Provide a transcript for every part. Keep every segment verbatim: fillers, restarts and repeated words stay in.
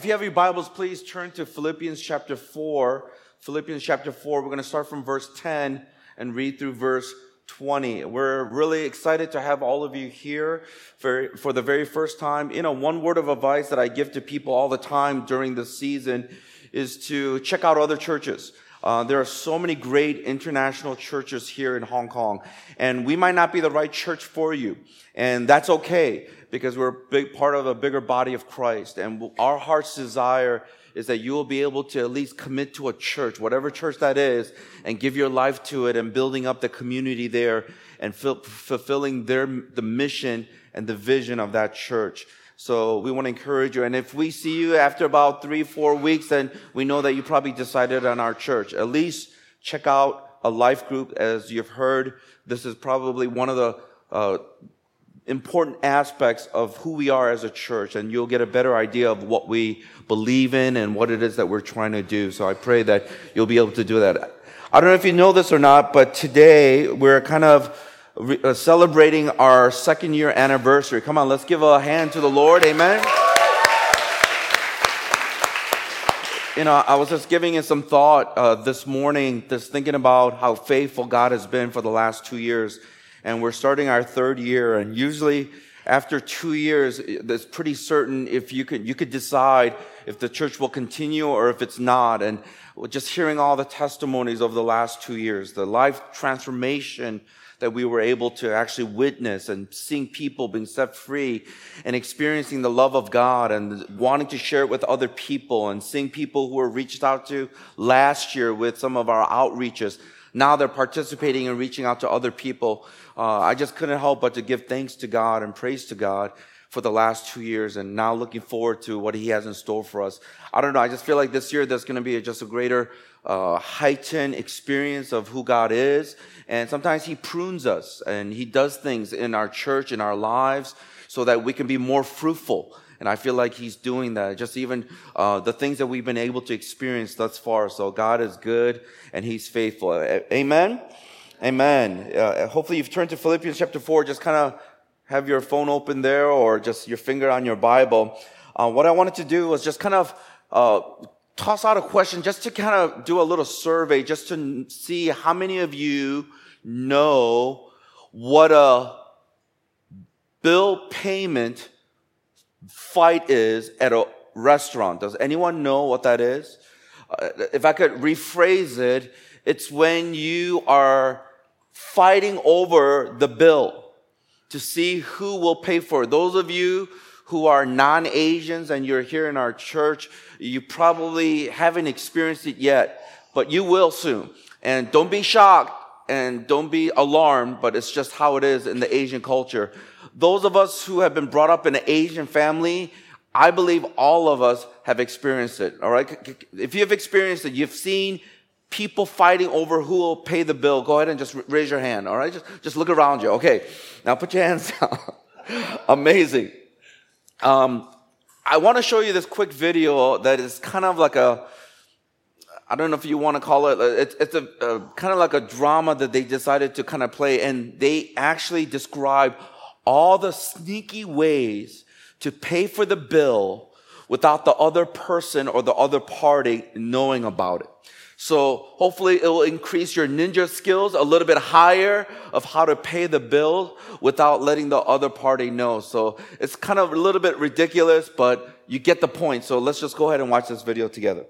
If you have your Bibles, please turn to Philippians chapter four. Philippians chapter four, we're going to start from verse ten and read through verse twenty. We're really excited to have all of you here for, for the very first time. You know, one word of advice that I give to people all the time during this season is to check out other churches. Uh, there are so many great international churches here in Hong Kong, and we might not be the right church for you, and that's okay, because we're a big part of a bigger body of Christ, and our heart's desire is that you will be able to at least commit to a church, whatever church that is, and give your life to it and building up the community there and f- fulfilling their the mission and the vision of that church. So we want to encourage you. And if we see you after about three, four weeks, then we know that you probably decided on our church. At least check out a life group. As you've heard, this is probably one of the uh, important aspects of who we are as a church. And you'll get a better idea of what we believe in and what it is that we're trying to do. So I pray that you'll be able to do that. I don't know if you know this or not, but today we're kind of Re- uh, celebrating our second year anniversary. Come on, let's give a hand to the Lord. Amen. You know, I was just giving it some thought uh, this morning, just thinking about how faithful God has been for the last two years. And we're starting our third year. And usually after two years, it's pretty certain if you could, you could decide if the church will continue or if it's not. And just hearing all the testimonies over the last two years, the life transformation that we were able to actually witness, and seeing people being set free and experiencing the love of God and wanting to share it with other people, and seeing people who were reached out to last year with some of our outreaches. Now they're participating and reaching out to other people. Uh, I just couldn't help but to give thanks to God and praise to God for the last two years, and now looking forward to what He has in store for us. I don't know, I just feel like this year there's going to be just a greater uh, heightened experience of who God is. And sometimes He prunes us and He does things in our church, in our lives, so that we can be more fruitful. And I feel like He's doing that. Just even uh, the things that we've been able to experience thus far. So God is good and He's faithful. Amen? Amen. Uh, hopefully you've turned to Philippians chapter four. Just kind of have your phone open there or just your finger on your Bible. Uh, what I wanted to do was just kind of uh, toss out a question just to kind of do a little survey just to see how many of you know what a bill payment fight is at a restaurant. Does anyone know what that is? Uh, if I could rephrase it, it's when you are fighting over the bill to see who will pay for it. Those of you who are non-Asians and you're here in our church, you probably haven't experienced it yet, but you will soon. And don't be shocked and don't be alarmed, but it's just how it is in the Asian culture. Those of us who have been brought up in an Asian family, I believe all of us have experienced it, all right? If you have experienced it, you've seen people fighting over who will pay the bill. Go ahead and just raise your hand, all right? Just, just look around you. Okay, now put your hands down. Amazing. Um, I want to show you this quick video that is kind of like a, I don't know if you want to call it, it's, it's a, a kind of like a drama that they decided to kind of play, and they actually describe all the sneaky ways to pay for the bill without the other person or the other party knowing about it. So hopefully it will increase your ninja skills a little bit higher of how to pay the bill without letting the other party know. So it's kind of a little bit ridiculous, but you get the point. So let's just go ahead and watch this video together.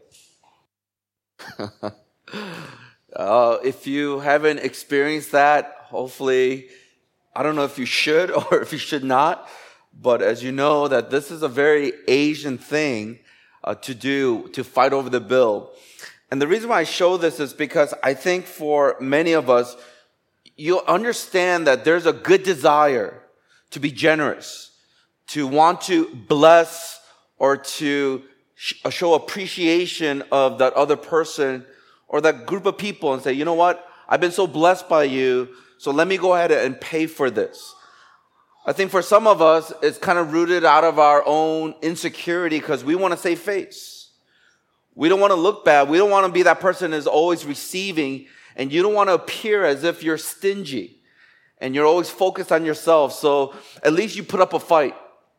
uh, if you haven't experienced that, hopefully, I don't know if you should or if you should not, but as you know that this is a very Asian thing uh, to do, to fight over the bill. And the reason why I show this is because I think for many of us, you'll understand that there's a good desire to be generous, to want to bless or to sh- show appreciation of that other person or that group of people and say, you know what, I've been so blessed by you, so let me go ahead and pay for this. I think for some of us, it's kind of rooted out of our own insecurity because we want to save face. We don't want to look bad. We don't want to be that person who's always receiving, and you don't want to appear as if you're stingy and you're always focused on yourself. So at least you put up a fight.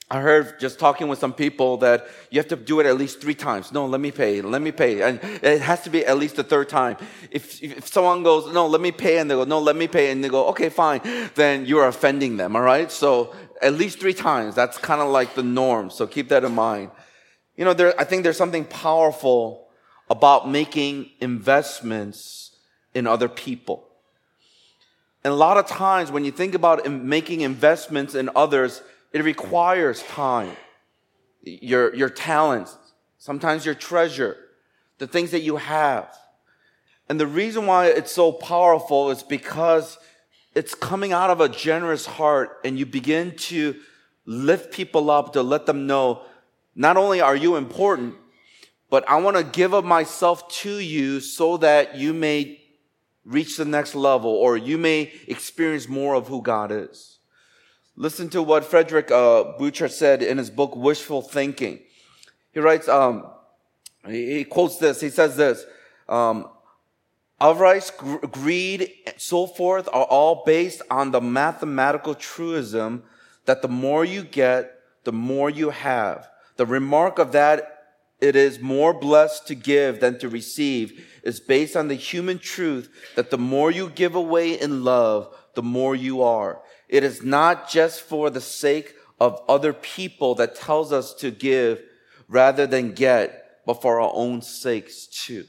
I heard just talking with some people that you have to do it at least three times. No, let me pay, let me pay. And it has to be at least the third time. If, if someone goes, no, let me pay, and they go, no, let me pay, and they go, okay, fine, then you're offending them, all right? So at least three times. That's kind of like the norm. So keep that in mind. You know, there, I think there's something powerful about making investments in other people. And a lot of times when you think about making investments in others, it requires time, your, your talents, sometimes your treasure, the things that you have. And the reason why it's so powerful is because it's coming out of a generous heart, and you begin to lift people up to let them know, not only are you important, but I want to give of myself to you so that you may reach the next level, or you may experience more of who God is. Listen to what Frederick uh, Bucher said in his book, Wishful Thinking. He writes, um, he, he quotes this, he says this, um, avarice, gr- greed, so forth are all based on the mathematical truism that the more you get, the more you have. The remark of that it is more blessed to give than to receive is based on the human truth that the more you give away in love, the more you are. It is not just for the sake of other people that tells us to give rather than get, but for our own sakes too.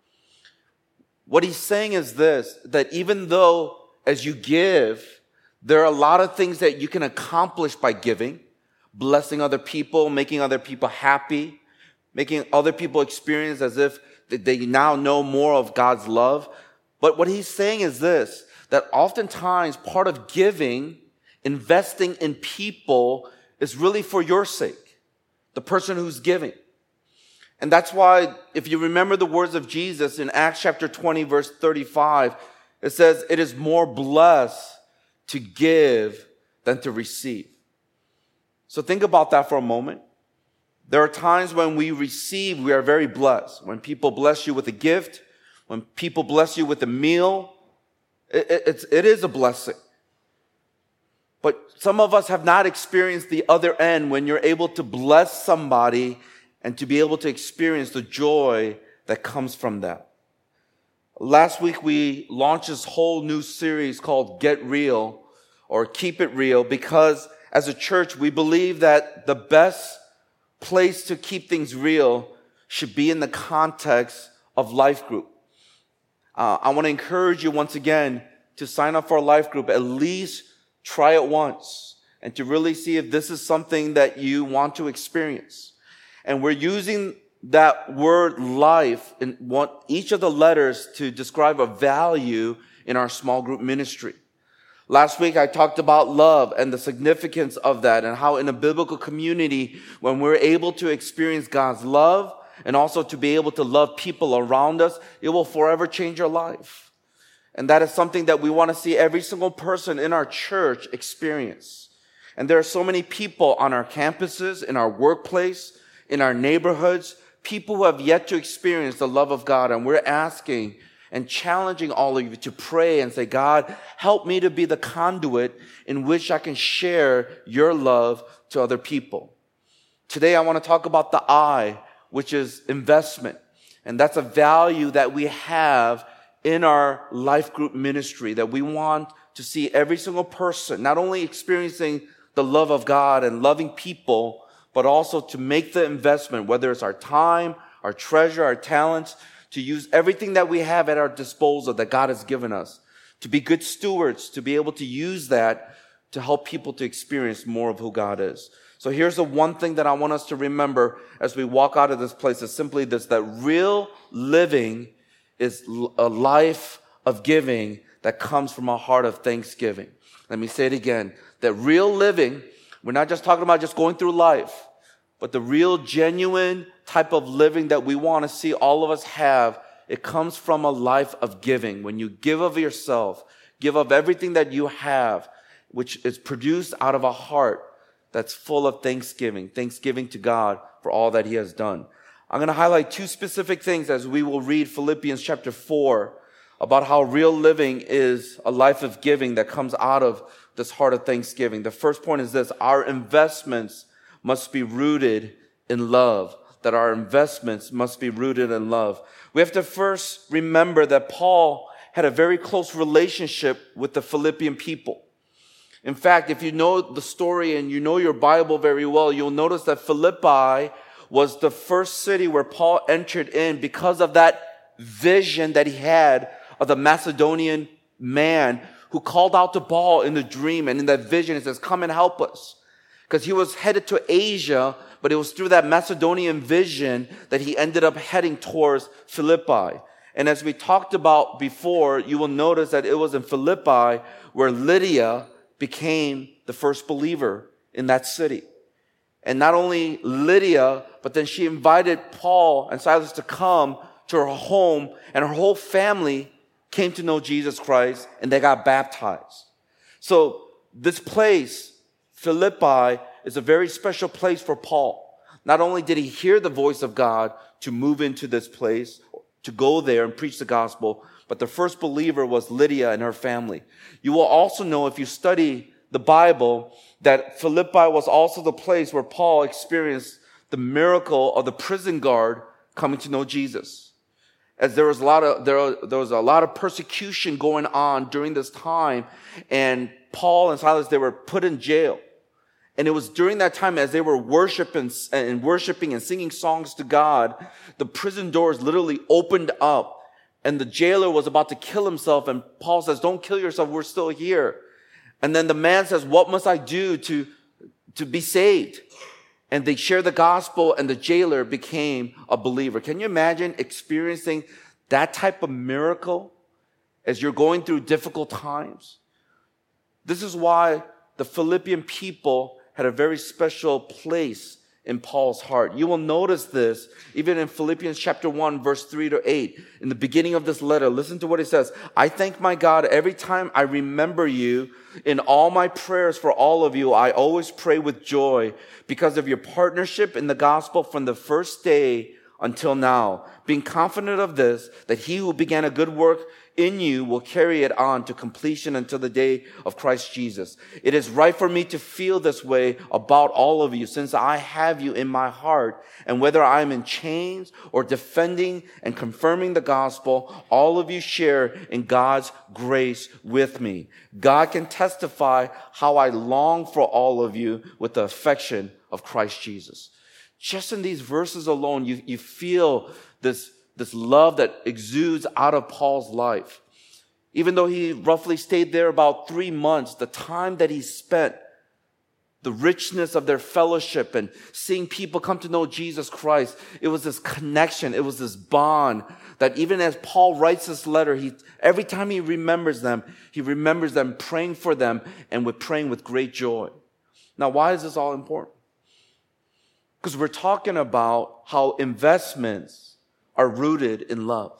What he's saying is this, that even though as you give, there are a lot of things that you can accomplish by giving, blessing other people, making other people happy, making other people experience as if they now know more of God's love. But what he's saying is this, that oftentimes part of giving, investing in people, is really for your sake, the person who's giving. And that's why, if you remember the words of Jesus in Acts chapter twenty, verse thirty-five, it says, it is more blessed to give than to receive. So think about that for a moment. There are times when we receive, we are very blessed. When people bless you with a gift, when people bless you with a meal, it, it, it's, it is a blessing. But some of us have not experienced the other end when you're able to bless somebody and to be able to experience the joy that comes from that. Last week, we launched this whole new series called Get Real, or Keep It Real, because as a church, we believe that the best place to keep things real should be in the context of life group. Uh, I want to encourage you once again to sign up for a life group, at least try it once, and to really see if this is something that you want to experience. And we're using that word life in one, each of the letters to describe a value in our small group ministry. Last week, I talked about love and the significance of that, and how in a biblical community, when we're able to experience God's love and also to be able to love people around us, it will forever change our life. And that is something that we want to see every single person in our church experience. And there are so many people on our campuses, in our workplace, in our neighborhoods, people who have yet to experience the love of God. And we're asking and challenging all of you to pray and say, God, help me to be the conduit in which I can share your love to other people. Today, I want to talk about the I, which is investment. And that's a value that we have in our life group ministry, that we want to see every single person not only experiencing the love of God and loving people, but also to make the investment, whether it's our time, our treasure, our talents, to use everything that we have at our disposal that God has given us, to be good stewards, to be able to use that to help people to experience more of who God is. So here's the one thing that I want us to remember as we walk out of this place is simply this, that real living is a life of giving that comes from a heart of thanksgiving. Let me say it again, that real living, we're not just talking about just going through life, but the real genuine type of living that we want to see all of us have, it comes from a life of giving. When you give of yourself, give of everything that you have, which is produced out of a heart that's full of thanksgiving, thanksgiving to God for all that he has done. I'm going to highlight two specific things as we will read Philippians chapter four about how real living is a life of giving that comes out of this heart of thanksgiving. The first point is this: our investments must be rooted in love, that our investments must be rooted in love. We have to first remember that Paul had a very close relationship with the Philippian people. In fact, if you know the story and you know your Bible very well, you'll notice that Philippi was the first city where Paul entered in because of that vision that he had of the Macedonian man who called out to Paul in the dream. And in that vision, he says, come and help us. Because he was headed to Asia, but it was through that Macedonian vision that he ended up heading towards Philippi. And as we talked about before, you will notice that it was in Philippi where Lydia became the first believer in that city. And not only Lydia, but then she invited Paul and Silas to come to her home, and her whole family came to know Jesus Christ, and they got baptized. So this place, Philippi, is a very special place for Paul. Not only did he hear the voice of God to move into this place, to go there and preach the gospel, but the first believer was Lydia and her family. You will also know, if you study the Bible, that Philippi was also the place where Paul experienced the miracle of the prison guard coming to know Jesus. As there was a lot of there, there was a lot of persecution going on during this time, and Paul and Silas, they were put in jail. And it was during that time, as they were worshiping and worshiping and singing songs to God, the prison doors literally opened up, and the jailer was about to kill himself. And Paul says, "Don't kill yourself. We're still here." And then the man says, "What must I do to, to be saved?" And they shared the gospel, and the jailer became a believer. Can you imagine experiencing that type of miracle as you're going through difficult times? This is why the Philippian people had a very special place in Paul's heart. You will notice this even in Philippians chapter one, verse three to eight. In the beginning of this letter, listen to what he says. "I thank my God every time I remember you. In all my prayers for all of you, I always pray with joy because of your partnership in the gospel from the first day until now, being confident of this, that he who began a good work in you will carry it on to completion until the day of Christ Jesus. It is right for me to feel this way about all of you, since I have you in my heart. And whether I am in chains or defending and confirming the gospel, all of you share in God's grace with me. God can testify how I long for all of you with the affection of Christ Jesus." Just in these verses alone, you, you feel this This love that exudes out of Paul's life. Even though he roughly stayed there about three months, the time that he spent, the richness of their fellowship and seeing people come to know Jesus Christ, it was this connection, it was this bond that even as Paul writes this letter, he every time he remembers them, he remembers them praying for them and with praying with great joy. Now, why is this all important? Because we're talking about how investments are rooted in love.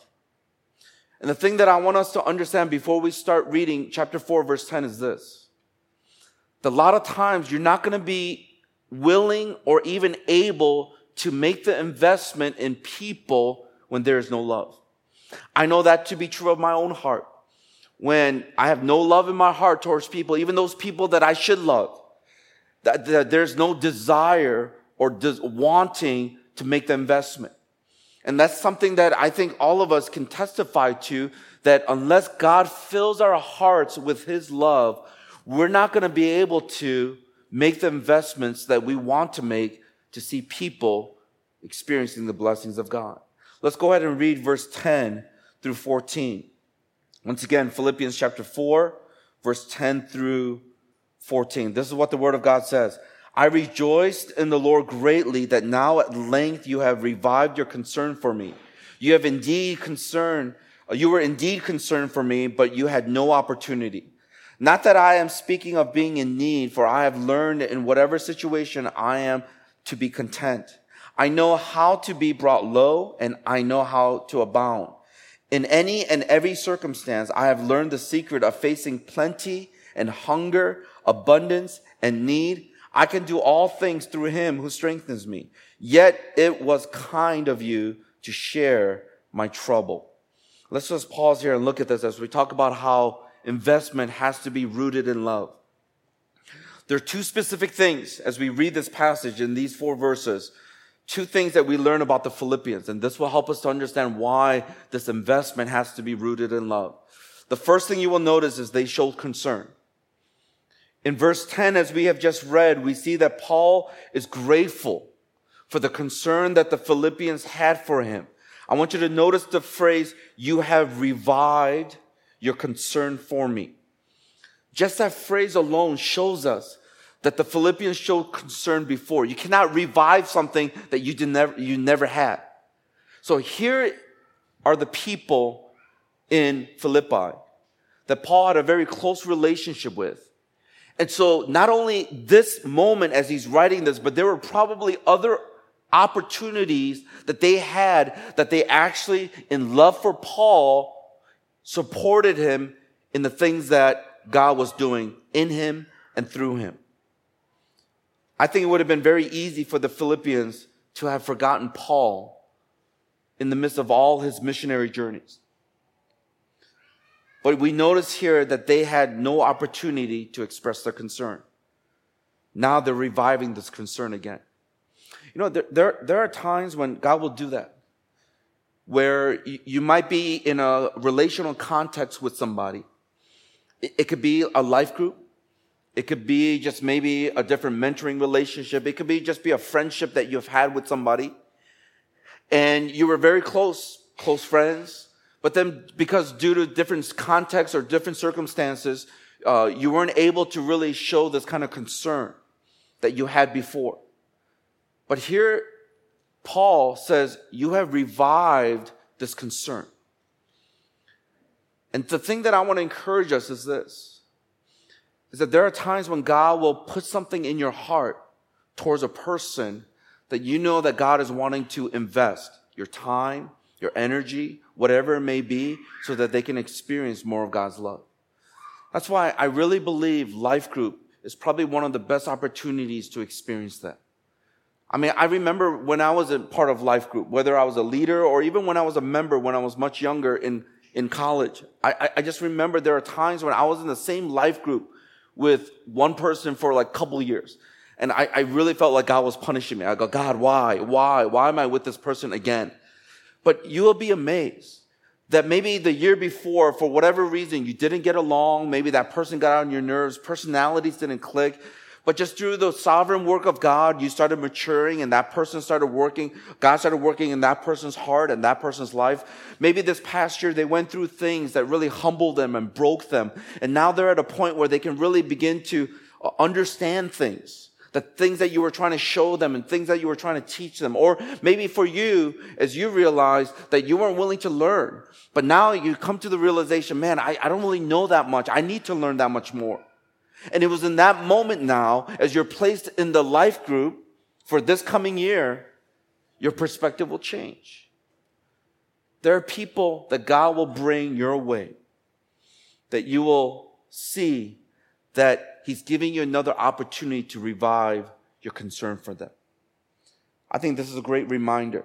And the thing that I want us to understand before we start reading chapter four, verse ten is this. That a lot of times you're not going to be willing or even able to make the investment in people when there is no love. I know that to be true of my own heart. When I have no love in my heart towards people, even those people that I should love, that, that there's no desire or des- wanting to make the investment. And that's something that I think all of us can testify to, that unless God fills our hearts with his love, we're not going to be able to make the investments that we want to make to see people experiencing the blessings of God. Let's go ahead and read verse ten through fourteen. Once again, Philippians chapter four, verse ten through fourteen. This is what the word of God says. "I rejoiced in the Lord greatly that now at length you have revived your concern for me. You have indeed concerned, you were indeed concerned for me, but you had no opportunity. Not that I am speaking of being in need, for I have learned in whatever situation I am to be content. I know how to be brought low, and I know how to abound. In any and every circumstance, I have learned the secret of facing plenty and hunger, abundance and need. I can do all things through him who strengthens me. Yet it was kind of you to share my trouble." Let's just pause here and look at this as we talk about how investment has to be rooted in love. There are two specific things as we read this passage in these four verses, two things that we learn about the Philippians, and this will help us to understand why this investment has to be rooted in love. The first thing you will notice is they showed concern. In verse ten, as we have just read, we see that Paul is grateful for the concern that the Philippians had for him. I want you to notice the phrase, "You have revived your concern for me." Just that phrase alone shows us that the Philippians showed concern before. You cannot revive something that you did never, you never had. So here are the people in Philippi that Paul had a very close relationship with. And so not only this moment as he's writing this, but there were probably other opportunities that they had that they actually, in love for Paul, supported him in the things that God was doing in him and through him. I think it would have been very easy for the Philippians to have forgotten Paul in the midst of all his missionary journeys. But we notice here that they had no opportunity to express their concern. Now they're reviving this concern again. You know, there, there, there are times when God will do that, where you, you might be in a relational context with somebody. It, it could be a life group. It could be just maybe a different mentoring relationship. It could be just be a friendship that you've had with somebody. And you were very close, close friends. But then because due to different contexts or different circumstances, uh, you weren't able to really show this kind of concern that you had before. But here, Paul says, you have revived this concern. And the thing that I want to encourage us is this, is that there are times when God will put something in your heart towards a person that you know that God is wanting to invest your time, your energy, whatever it may be, so that they can experience more of God's love. That's why I really believe Life Group is probably one of the best opportunities to experience that. I mean, I remember when I was a part of Life Group, whether I was a leader or even when I was a member when I was much younger in, in college, I, I just remember there are times when I was in the same Life Group with one person for like a couple of years. And I, I really felt like God was punishing me. I go, God, why? Why? Why am I with this person again? But you will be amazed that maybe the year before, for whatever reason, you didn't get along. Maybe that person got on your nerves. Personalities didn't click. But just through the sovereign work of God, you started maturing and that person started working. God started working in that person's heart and that person's life. Maybe this past year they went through things that really humbled them and broke them. And now they're at a point where they can really begin to understand things. The things that you were trying to show them and things that you were trying to teach them. Or maybe for you, as you realize that you weren't willing to learn. But now you come to the realization, man, I, I don't really know that much. I need to learn that much more. And it was in that moment now, as you're placed in the Life Group for this coming year, your perspective will change. There are people that God will bring your way, that you will see that He's giving you another opportunity to revive your concern for them. I think this is a great reminder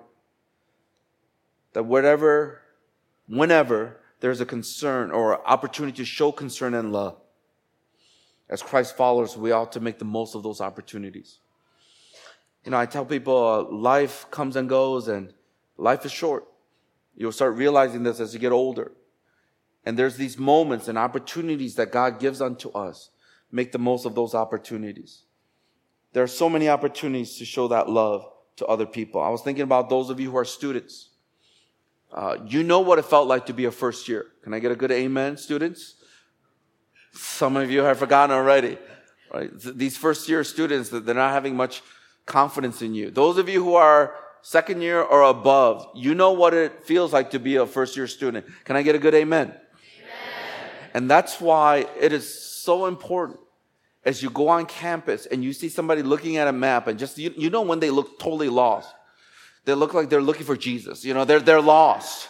that whatever, whenever there's a concern or opportunity to show concern and love, as Christ followers, we ought to make the most of those opportunities. You know, I tell people uh, life comes and goes and life is short. You'll start realizing this as you get older. And there's these moments and opportunities that God gives unto us. Make the most of those opportunities. There are so many opportunities to show that love to other people. I was thinking about those of you who are students. Uh, you know what it felt like to be a first year. Can I get a good amen, students? Some of you have forgotten already. Right? These first year students, they're not having much confidence in you. Those of you who are second year or above, you know what it feels like to be a first year student. Can I get a good amen? Amen. And that's why it is so important as you go on campus and you see somebody looking at a map and just, you, you know when they look totally lost. They look like they're looking for Jesus. You know, they're, they're lost.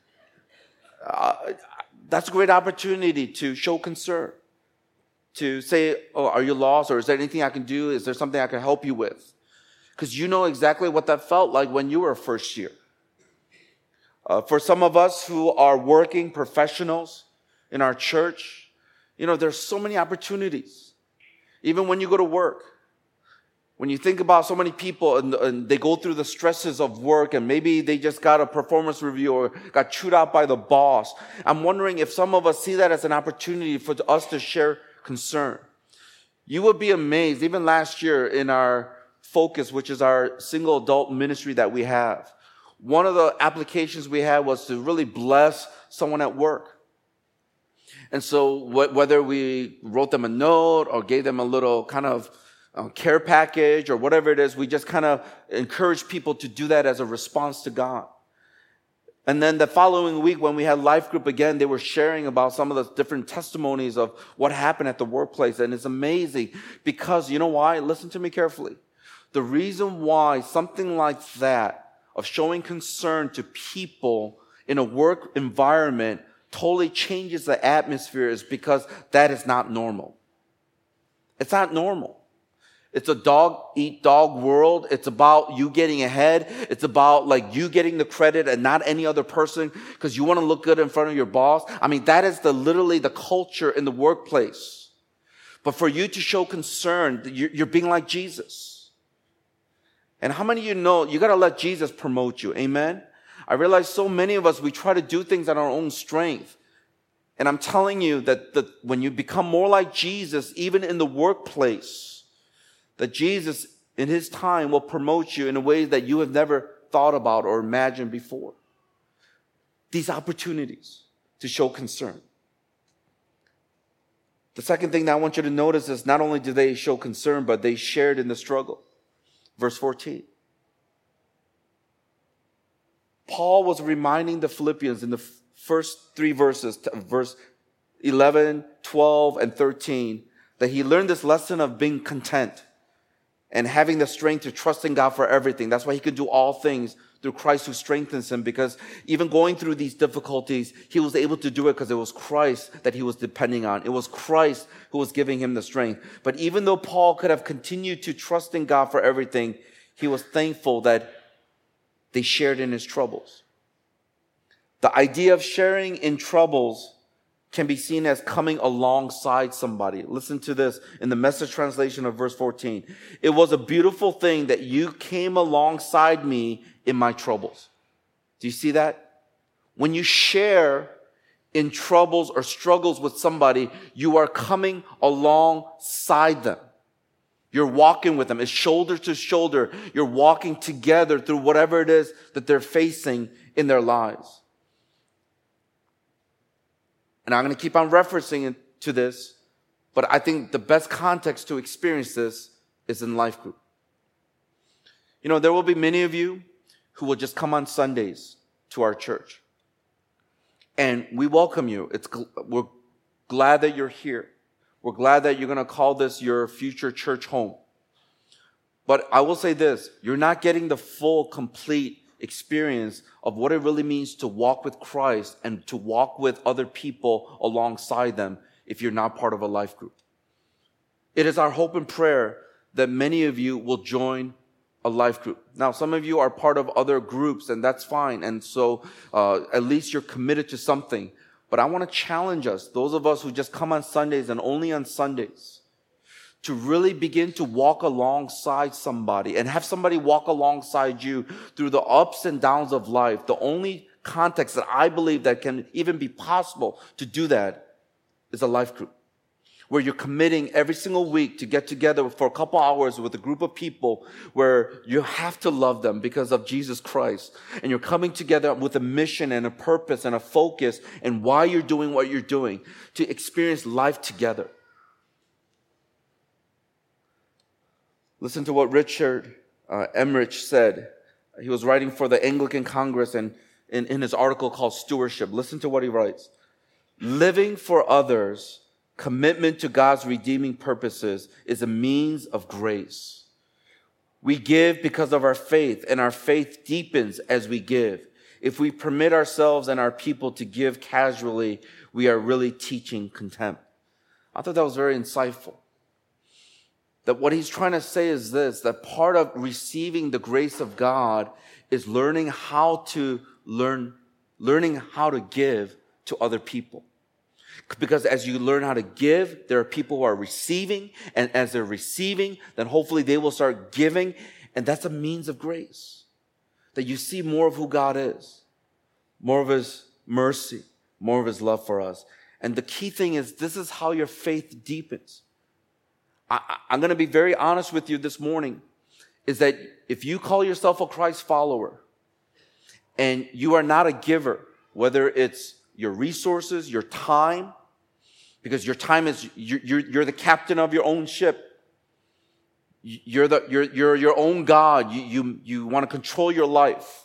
Uh, That's a great opportunity to show concern, to say, oh, are you lost? Or is there anything I can do? Is there something I can help you with? Because you know exactly what that felt like when you were first year. Uh, for some of us who are working professionals in our church, you know, there's so many opportunities. Even when you go to work, when you think about so many people and, and they go through the stresses of work and maybe they just got a performance review or got chewed out by the boss, I'm wondering if some of us see that as an opportunity for us to share concern. You would be amazed, even last year in our Focus, which is our single adult ministry that we have, one of the applications we had was to really bless someone at work. And so wh- whether we wrote them a note or gave them a little kind of uh, care package or whatever it is, we just kind of encourage people to do that as a response to God. And then the following week when we had life group again, they were sharing about some of the different testimonies of what happened at the workplace. And it's amazing because, you know why? Listen to me carefully. The reason why something like that, of showing concern to people in a work environment, totally changes the atmosphere is because that is not normal. It's not normal. It's a dog eat dog world. It's about you getting ahead. It's about like you getting the credit and not any other person because you want to look good in front of your boss. I mean, that is the literally the culture in the workplace. But for you to show concern, you're, you're being like Jesus. And how many of you know you got to let Jesus promote you? Amen. I realize so many of us, we try to do things on our own strength. And I'm telling you that the, when you become more like Jesus, even in the workplace, that Jesus in his time will promote you in a way that you have never thought about or imagined before. These opportunities to show concern. The second thing that I want you to notice is not only do they show concern, but they shared in the struggle. Verse fourteen. Paul was reminding the Philippians in the first three verses, verse eleven, twelve, and thirteen, that he learned this lesson of being content and having the strength to trust in God for everything. That's why he could do all things through Christ who strengthens him, because even going through these difficulties, he was able to do it because it was Christ that he was depending on. It was Christ who was giving him the strength. But even though Paul could have continued to trust in God for everything, he was thankful that they shared in his troubles. The idea of sharing in troubles can be seen as coming alongside somebody. Listen to this in the Message translation of verse fourteen. It was a beautiful thing that you came alongside me in my troubles. Do you see that? When you share in troubles or struggles with somebody, you are coming alongside them. You're walking with them. It's shoulder to shoulder. You're walking together through whatever it is that they're facing in their lives. And I'm going to keep on referencing to this, but I think the best context to experience this is in life group. You know, there will be many of you who will just come on Sundays to our church. And we welcome you. It's, we're glad that you're here. We're glad that you're going to call this your future church home. But I will say this, you're not getting the full, complete experience of what it really means to walk with Christ and to walk with other people alongside them if you're not part of a life group. It is our hope and prayer that many of you will join a life group. Now, some of you are part of other groups, and that's fine. And so uh, at least you're committed to something. But I want to challenge us, those of us who just come on Sundays and only on Sundays, to really begin to walk alongside somebody and have somebody walk alongside you through the ups and downs of life. The only context that I believe that can even be possible to do that is a life group, where you're committing every single week to get together for a couple hours with a group of people where you have to love them because of Jesus Christ. And you're coming together with a mission and a purpose and a focus and why you're doing what you're doing to experience life together. Listen to what Richard uh, Emmerich said. He was writing for the Anglican Congress and in, in his article called Stewardship. Listen to what he writes. Living for others, commitment to God's redeeming purposes is a means of grace. We give because of our faith, and our faith deepens as we give. If we permit ourselves and our people to give casually, we are really teaching contempt. I thought that was very insightful. That what he's trying to say is this, that part of receiving the grace of God is learning how to learn, learning how to give to other people. Because as you learn how to give, there are people who are receiving. And as they're receiving, then hopefully they will start giving. And that's a means of grace. That you see more of who God is. More of His mercy. More of His love for us. And the key thing is, this is how your faith deepens. I, I'm going to be very honest with you this morning. Is that if you call yourself a Christ follower, and you are not a giver, whether it's your resources, your time, because your time is, you're, you're, you're the captain of your own ship. You're the, you're, you're your own God. You, you, you want to control your life.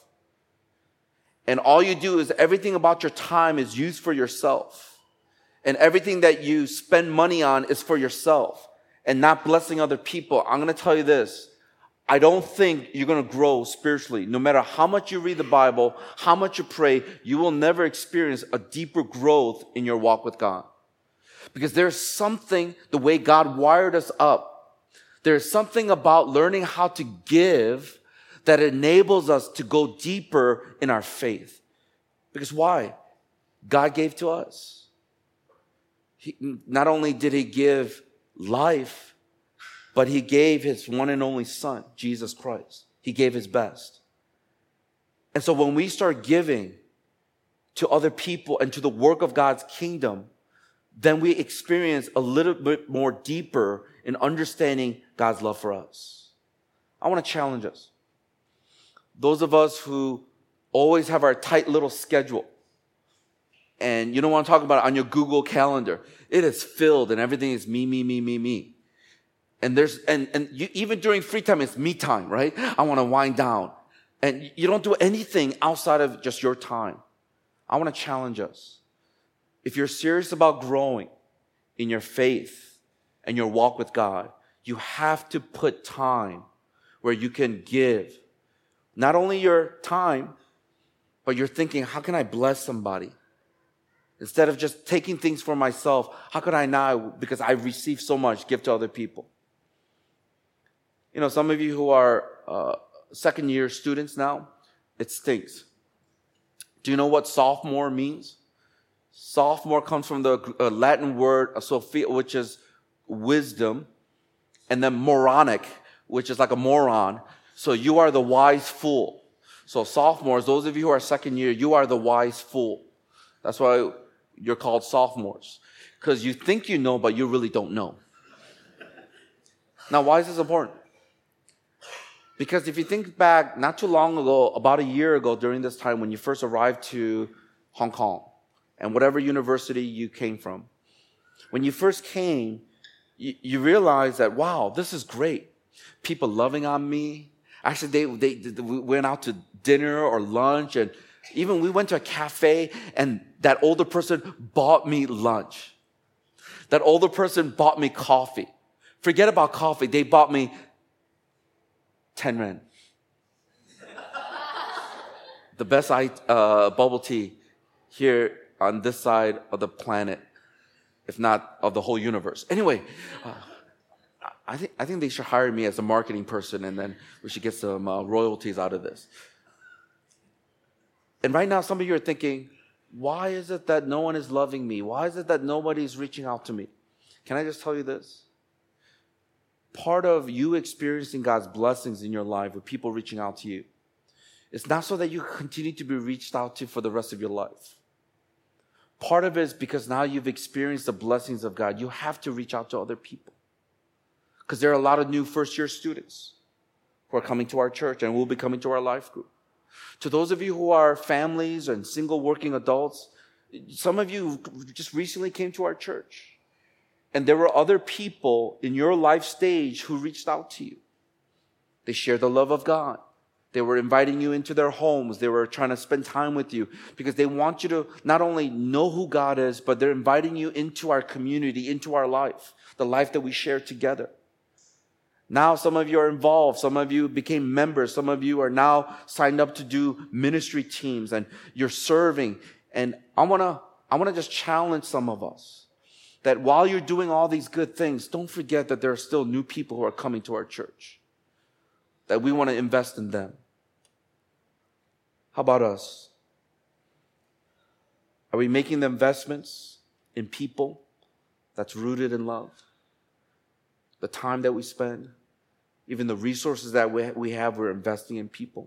And all you do is everything about your time is used for yourself. And everything that you spend money on is for yourself and not blessing other people. I'm going to tell you this. I don't think you're going to grow spiritually. No matter how much you read the Bible, how much you pray, you will never experience a deeper growth in your walk with God. Because there's something, the way God wired us up, there's something about learning how to give that enables us to go deeper in our faith. Because why? God gave to us. He, not only did He give life, but He gave His one and only Son, Jesus Christ. He gave His best. And so when we start giving to other people and to the work of God's kingdom, then we experience a little bit more deeper in understanding God's love for us. I want to challenge us. Those of us who always have our tight little schedule, and you don't want to talk about it on your Google Calendar. It is filled and everything is me, me, me, me, me. And there's, and, and you, even during free time, it's me time, right? I want to wind down. And you don't do anything outside of just your time. I want to challenge us. If you're serious about growing in your faith and your walk with God, you have to put time where you can give. Not only your time, but you're thinking, how can I bless somebody? Instead of just taking things for myself, how could I now, because I've received so much, give to other people? You know, some of you who are uh, second year students now, it stinks. Do you know what sophomore means? Sophomore comes from the uh, Latin word Sophia, which is wisdom, and then moronic, which is like a moron. So you are the wise fool. So sophomores, those of you who are second year, you are the wise fool. That's why you're called sophomores. Because you think you know, but you really don't know. Now, why is this important? Because if you think back, not too long ago, about a year ago during this time when you first arrived to Hong Kong, and whatever university you came from, when you first came, you, you realized that, wow, this is great. People loving on me. Actually, they, they, they we went out to dinner or lunch, and even we went to a cafe, and that older person bought me lunch. That older person bought me coffee. Forget about coffee. They bought me ten rand. The best uh, bubble tea here on this side of the planet, if not of the whole universe. Anyway, uh, I think I think they should hire me as a marketing person, and then we should get some uh, royalties out of this. And right now, some of you are thinking, why is it that no one is loving me? Why is it that nobody is reaching out to me? Can I just tell you this? Part of you experiencing God's blessings in your life with people reaching out to you, it's not so that you continue to be reached out to for the rest of your life. Part of it is because now you've experienced the blessings of God. You have to reach out to other people. Because there are a lot of new first-year students who are coming to our church and will be coming to our life group. To those of you who are families and single working adults, some of you just recently came to our church. And there were other people in your life stage who reached out to you. They shared the love of God. They were inviting you into their homes. They were trying to spend time with you because they want you to not only know who God is, but they're inviting you into our community, into our life, the life that we share together. Now some of you are involved. Some of you became members. Some of you are now signed up to do ministry teams and you're serving. And I want to, I want to just challenge some of us that while you're doing all these good things, don't forget that there are still new people who are coming to our church, that we want to invest in them. How about us? Are we making the investments in people that's rooted in love? The time that we spend, even the resources that we we have, we're investing in people.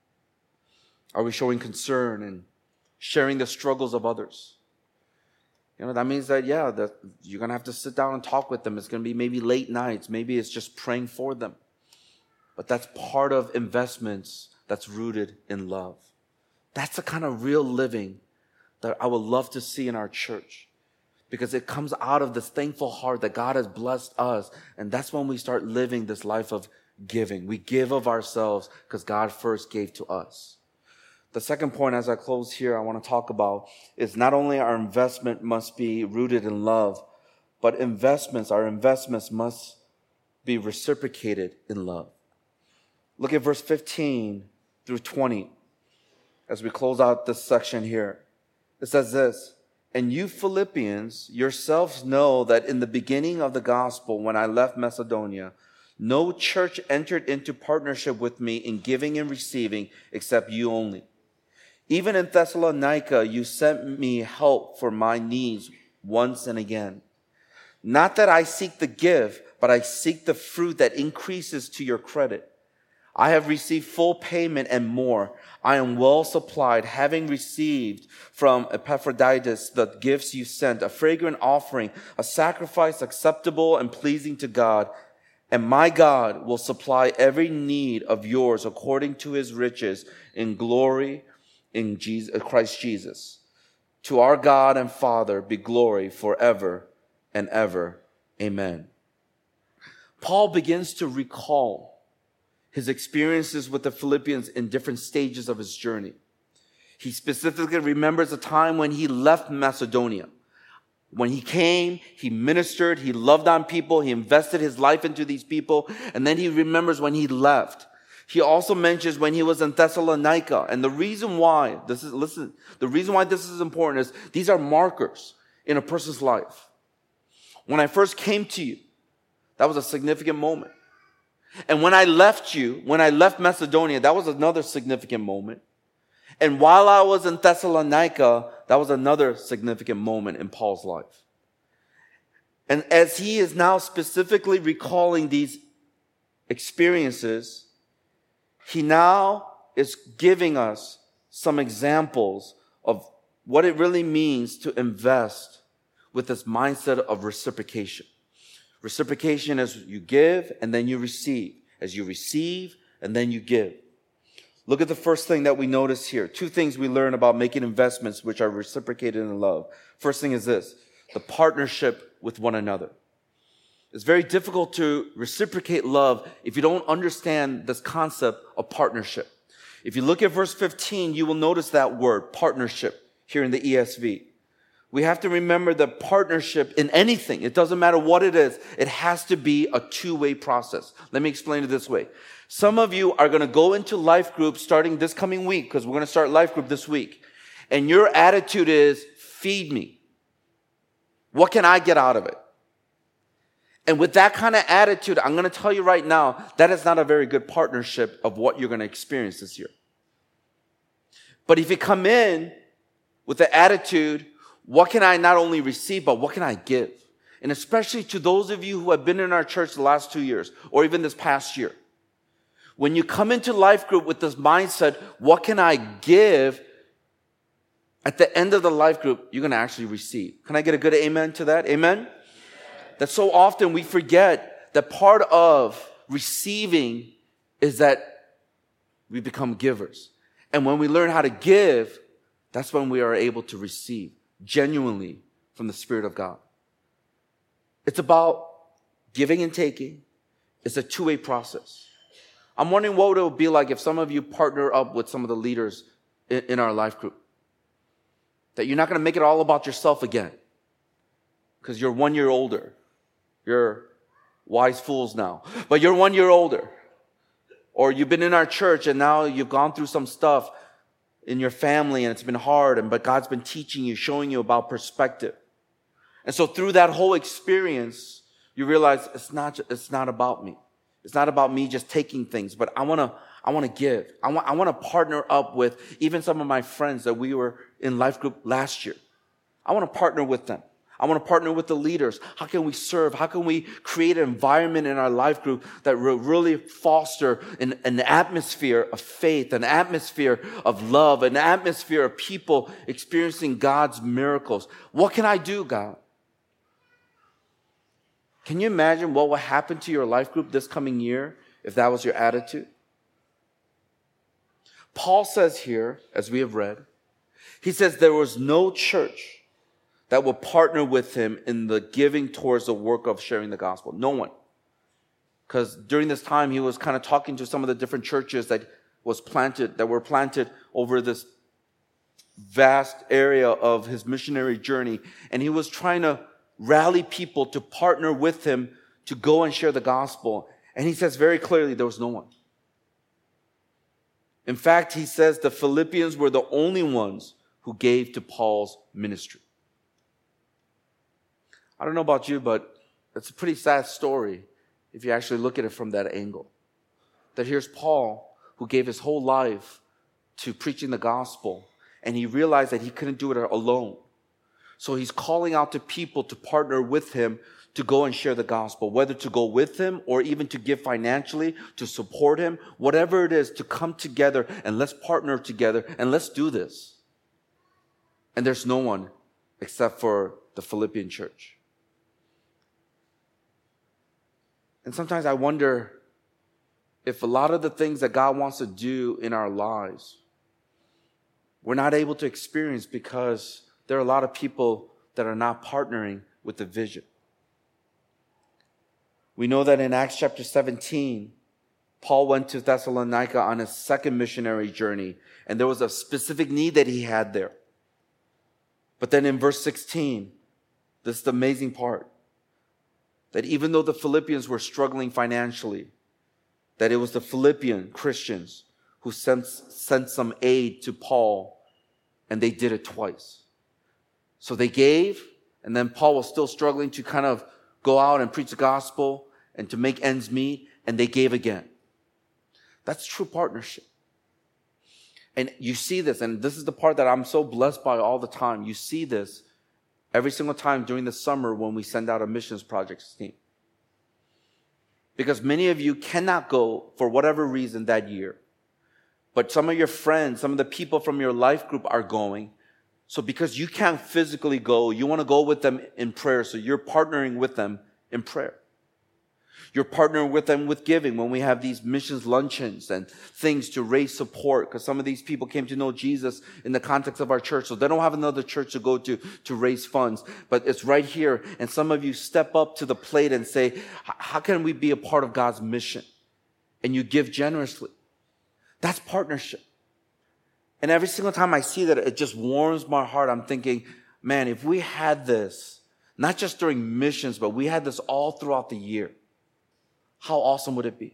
Are we showing concern and sharing the struggles of others? You know, that means that, yeah, that you're going to have to sit down and talk with them. It's going to be maybe late nights. Maybe it's just praying for them. But that's part of investments that's rooted in love. That's the kind of real living that I would love to see in our church, because it comes out of this thankful heart that God has blessed us. And that's when we start living this life of giving. We give of ourselves because God first gave to us. The second point, as I close here, I want to talk about is not only our investment must be rooted in love, but investments, our investments must be reciprocated in love. Look at verse fifteen through twenty as we close out this section here. It says this, "And you Philippians yourselves know that in the beginning of the gospel, when I left Macedonia, no church entered into partnership with me in giving and receiving except you only. Even in Thessalonica, you sent me help for my needs once and again. Not that I seek the gift, but I seek the fruit that increases to your credit. I have received full payment and more. I am well supplied, having received from Epaphroditus the gifts you sent, a fragrant offering, a sacrifice acceptable and pleasing to God. And my God will supply every need of yours according to his riches in glory in Jesus, Christ Jesus. To our God and Father be glory forever and ever. Amen." Paul begins to recall his experiences with the Philippians in different stages of his journey. He specifically remembers a time when he left Macedonia. When he came, he ministered, he loved on people, he invested his life into these people, and then he remembers when he left. He also mentions when he was in Thessalonica. And the reason why, this is, listen, the reason why this is important is these are markers in a person's life. When I first came to you, that was a significant moment. And when I left you, when I left Macedonia, that was another significant moment. And while I was in Thessalonica, that was another significant moment in Paul's life. And as he is now specifically recalling these experiences, he now is giving us some examples of what it really means to invest with this mindset of reciprocation. Reciprocation is you give and then you receive. As you receive and then you give. Look at the first thing that we notice here. Two things we learn about making investments which are reciprocated in love. First thing is this, the partnership with one another. It's very difficult to reciprocate love if you don't understand this concept of partnership. If you look at verse fifteen, you will notice that word, partnership, here in the E S V. We have to remember that partnership in anything, it doesn't matter what it is, it has to be a two-way process. Let me explain it this way. Some of you are going to go into life group starting this coming week, because we're going to start life group this week. And your attitude is, feed me. What can I get out of it? And with that kind of attitude, I'm going to tell you right now, that is not a very good partnership of what you're going to experience this year. But if you come in with the attitude, what can I not only receive, but what can I give? And especially to those of you who have been in our church the last two years, or even this past year. When you come into life group with this mindset, what can I give? At the end of the life group, you're going to actually receive. Can I get a good amen to that? Amen? That so often we forget that part of receiving is that we become givers. And when we learn how to give, that's when we are able to receive genuinely from the Spirit of God. It's about giving and taking. It's a two-way process. I'm wondering what it would be like if some of you partner up with some of the leaders in, in our life group. That you're not going to make it all about yourself again. Because you're one year older. You're wise fools now. But you're one year older. Or you've been in our church and now you've gone through some stuff in your family and it's been hard, and but God's been teaching you, showing you about perspective. And so through that whole experience, you realize it's not, it's not about me. It's not about me just taking things, but I want to, I want to give. I want, I want to partner up with even some of my friends that we were in life group last year. I want to partner with them. I want to partner with the leaders. How can we serve? How can we create an environment in our life group that will really foster an, an atmosphere of faith, an atmosphere of love, an atmosphere of people experiencing God's miracles? What can I do, God? Can you imagine what will happen to your life group this coming year if that was your attitude? Paul says here, as we have read, he says there was no church that will partner with him in the giving towards the work of sharing the gospel. No one. Because during this time, he was kind of talking to some of the different churches that was planted, that were planted over this vast area of his missionary journey. And he was trying to rally people to partner with him to go and share the gospel. And he says very clearly there was no one. In fact, he says the Philippians were the only ones who gave to Paul's ministry. I don't know about you, but it's a pretty sad story if you actually look at it from that angle. That here's Paul, who gave his whole life to preaching the gospel, and he realized that he couldn't do it alone. So he's calling out to people to partner with him to go and share the gospel, whether to go with him or even to give financially, to support him, whatever it is, to come together and let's partner together and let's do this. And there's no one except for the Philippian church. And sometimes I wonder if a lot of the things that God wants to do in our lives, we're not able to experience because there are a lot of people that are not partnering with the vision. We know that in Acts chapter seventeen, Paul went to Thessalonica on his second missionary journey, and there was a specific need that he had there. But then in verse sixteen, this is the amazing part, that even though the Philippians were struggling financially, that it was the Philippian Christians who sent, sent some aid to Paul, and they did it twice. So they gave, and then Paul was still struggling to kind of go out and preach the gospel and to make ends meet, and they gave again. That's true partnership. And you see this, and this is the part that I'm so blessed by all the time. You see this every single time during the summer when we send out a missions projects team. Because many of you cannot go for whatever reason that year. But some of your friends, some of the people from your life group are going. So because you can't physically go, you want to go with them in prayer. So you're partnering with them in prayer. You're partnering with them with giving when we have these missions luncheons and things to raise support, because some of these people came to know Jesus in the context of our church. So they don't have another church to go to to raise funds, but it's right here. And some of you step up to the plate and say, how can we be a part of God's mission? And you give generously. That's partnership. And every single time I see that, it just warms my heart. I'm thinking, man, if we had this, not just during missions, but we had this all throughout the year, how awesome would it be?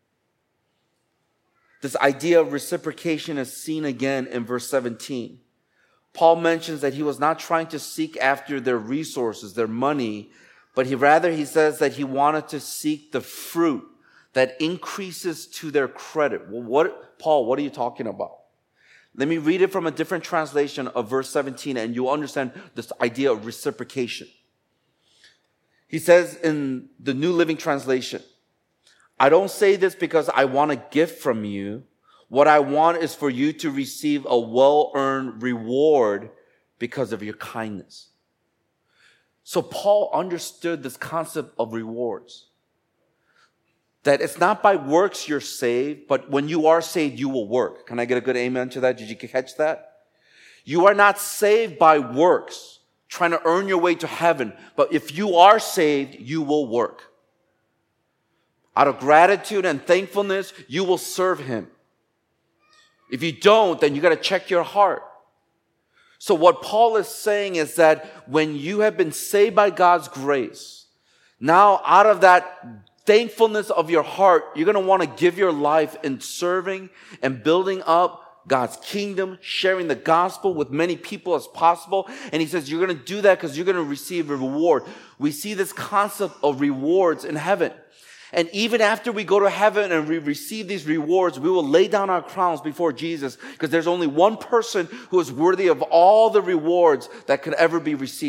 This idea of reciprocation is seen again in verse seventeen. Paul mentions that he was not trying to seek after their resources, their money, but he rather, he says that he wanted to seek the fruit that increases to their credit. Well, what, Paul, what are you talking about? Let me read it from a different translation of verse seventeen, and you'll understand this idea of reciprocation. He says in the New Living Translation, I don't say this because I want a gift from you. What I want is for you to receive a well-earned reward because of your kindness. So Paul understood this concept of rewards. That it's not by works you're saved, but when you are saved, you will work. Can I get a good amen to that? Did you catch that? You are not saved by works, trying to earn your way to heaven. But if you are saved, you will work. Out of gratitude and thankfulness, you will serve Him. If you don't, then you got to check your heart. So what Paul is saying is that when you have been saved by God's grace, now out of that thankfulness of your heart, you're going to want to give your life in serving and building up God's kingdom, sharing the gospel with many people as possible. And he says you're going to do that because you're going to receive a reward. We see this concept of rewards in heaven. And even after we go to heaven and we receive these rewards, we will lay down our crowns before Jesus, because there's only one person who is worthy of all the rewards that could ever be received.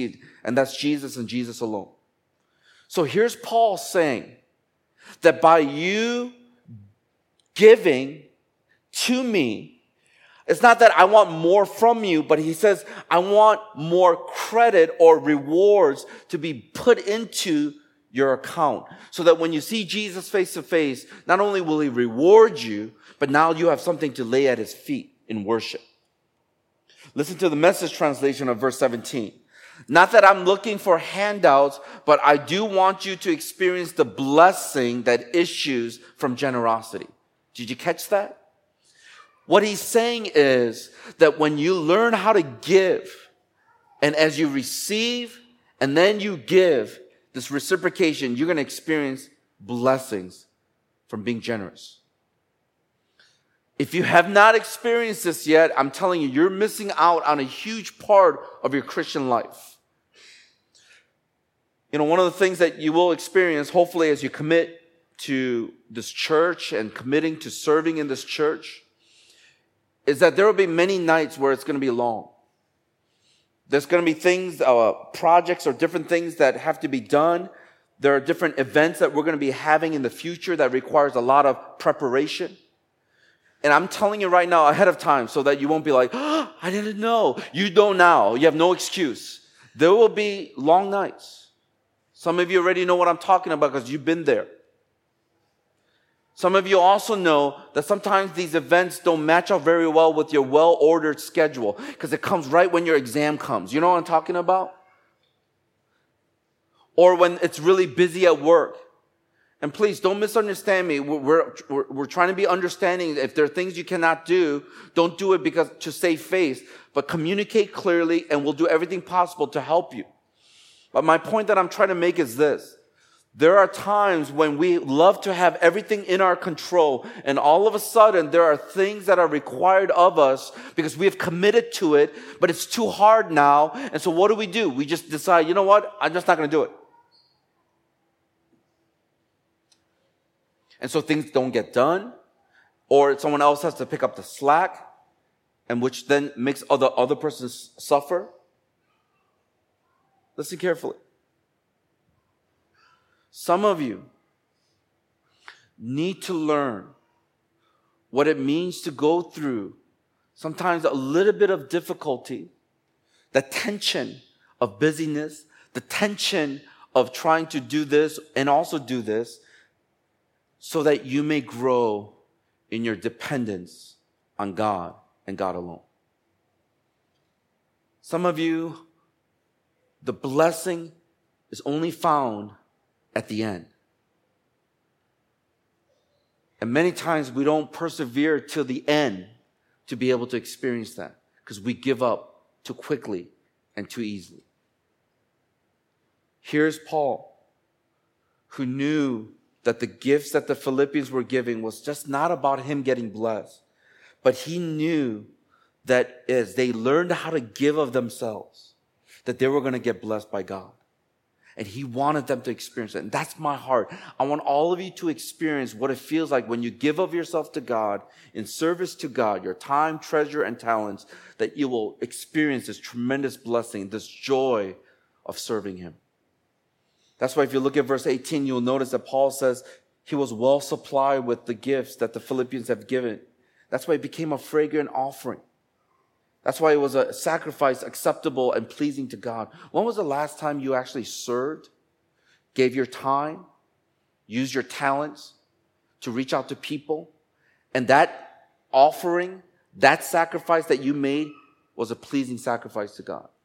and that's Jesus and Jesus alone. So here's Paul saying that by you giving to me, it's not that I want more from you, but he says, I want more credit or rewards to be put into your account. So that when you see Jesus face to face, not only will he reward you, but now you have something to lay at his feet in worship. Listen to the Message translation of verse seventeen. Not that I'm looking for handouts, but I do want you to experience the blessing that issues from generosity. Did you catch that? What he's saying is that when you learn how to give, and as you receive, and then you give, this reciprocation, you're going to experience blessings from being generous. If you have not experienced this yet, I'm telling you, you're missing out on a huge part of your Christian life. You know, one of the things that you will experience, hopefully, as you commit to this church and committing to serving in this church, is that there will be many nights where it's going to be long. There's going to be things, uh, projects or different things that have to be done. There are different events that we're going to be having in the future that requires a lot of preparation. And I'm telling you right now ahead of time so that you won't be like, oh, I didn't know. You don't now. You have no excuse. There will be long nights. Some of you already know what I'm talking about because you've been there. Some of you also know that sometimes these events don't match up very well with your well-ordered schedule because it comes right when your exam comes. You know what I'm talking about? Or when it's really busy at work. And please, don't misunderstand me. We're, we're, we're trying to be understanding. If there are things you cannot do, don't do it because to save face. But communicate clearly and we'll do everything possible to help you. But my point that I'm trying to make is this. There are times when we love to have everything in our control, and all of a sudden there are things that are required of us because we have committed to it, but it's too hard now. And so what do we do? We just decide, you know what? I'm just not going to do it. And so things don't get done, or someone else has to pick up the slack, and which then makes other other persons suffer. Listen carefully. Some of you need to learn what it means to go through sometimes a little bit of difficulty, the tension of busyness, the tension of trying to do this and also do this, so that you may grow in your dependence on God and God alone. Some of you, the blessing is only found at the end. And many times we don't persevere till the end to be able to experience that because we give up too quickly and too easily. Here's Paul, who knew that the gifts that the Philippians were giving was just not about him getting blessed, but he knew that as they learned how to give of themselves, that they were going to get blessed by God. And he wanted them to experience it. And that's my heart. I want all of you to experience what it feels like when you give of yourself to God, in service to God, your time, treasure, and talents, that you will experience this tremendous blessing, this joy of serving him. That's why if you look at verse eighteen, you'll notice that Paul says he was well supplied with the gifts that the Philippians have given. That's why it became a fragrant offering. That's why it was a sacrifice acceptable and pleasing to God. When was the last time you actually served, gave your time, used your talents to reach out to people? And that offering, that sacrifice that you made was a pleasing sacrifice to God.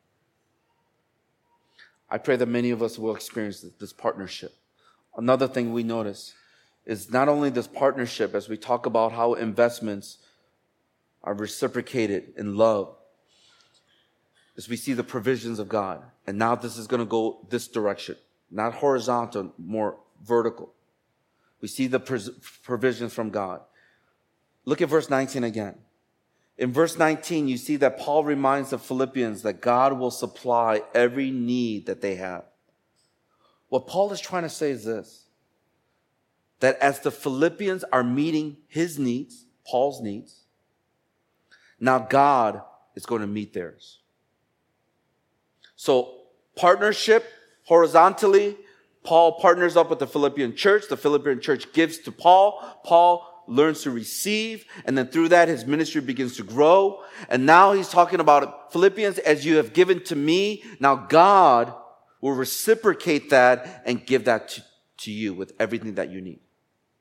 I pray that many of us will experience this partnership. Another thing we notice is not only this partnership as we talk about how investments are reciprocated in love, as we see the provisions of God. And now this is going to go this direction, not horizontal, more vertical. We see the provisions from God. Look at verse nineteen again. In verse nineteen, you see that Paul reminds the Philippians that God will supply every need that they have. What Paul is trying to say is this, that as the Philippians are meeting his needs, Paul's needs, now God is going to meet theirs. So partnership horizontally. Paul partners up with the Philippian church. The Philippian church gives to Paul. Paul learns to receive. And then through that, his ministry begins to grow. And now he's talking about Philippians, as you have given to me. Now God will reciprocate that and give that to, to you with everything that you need.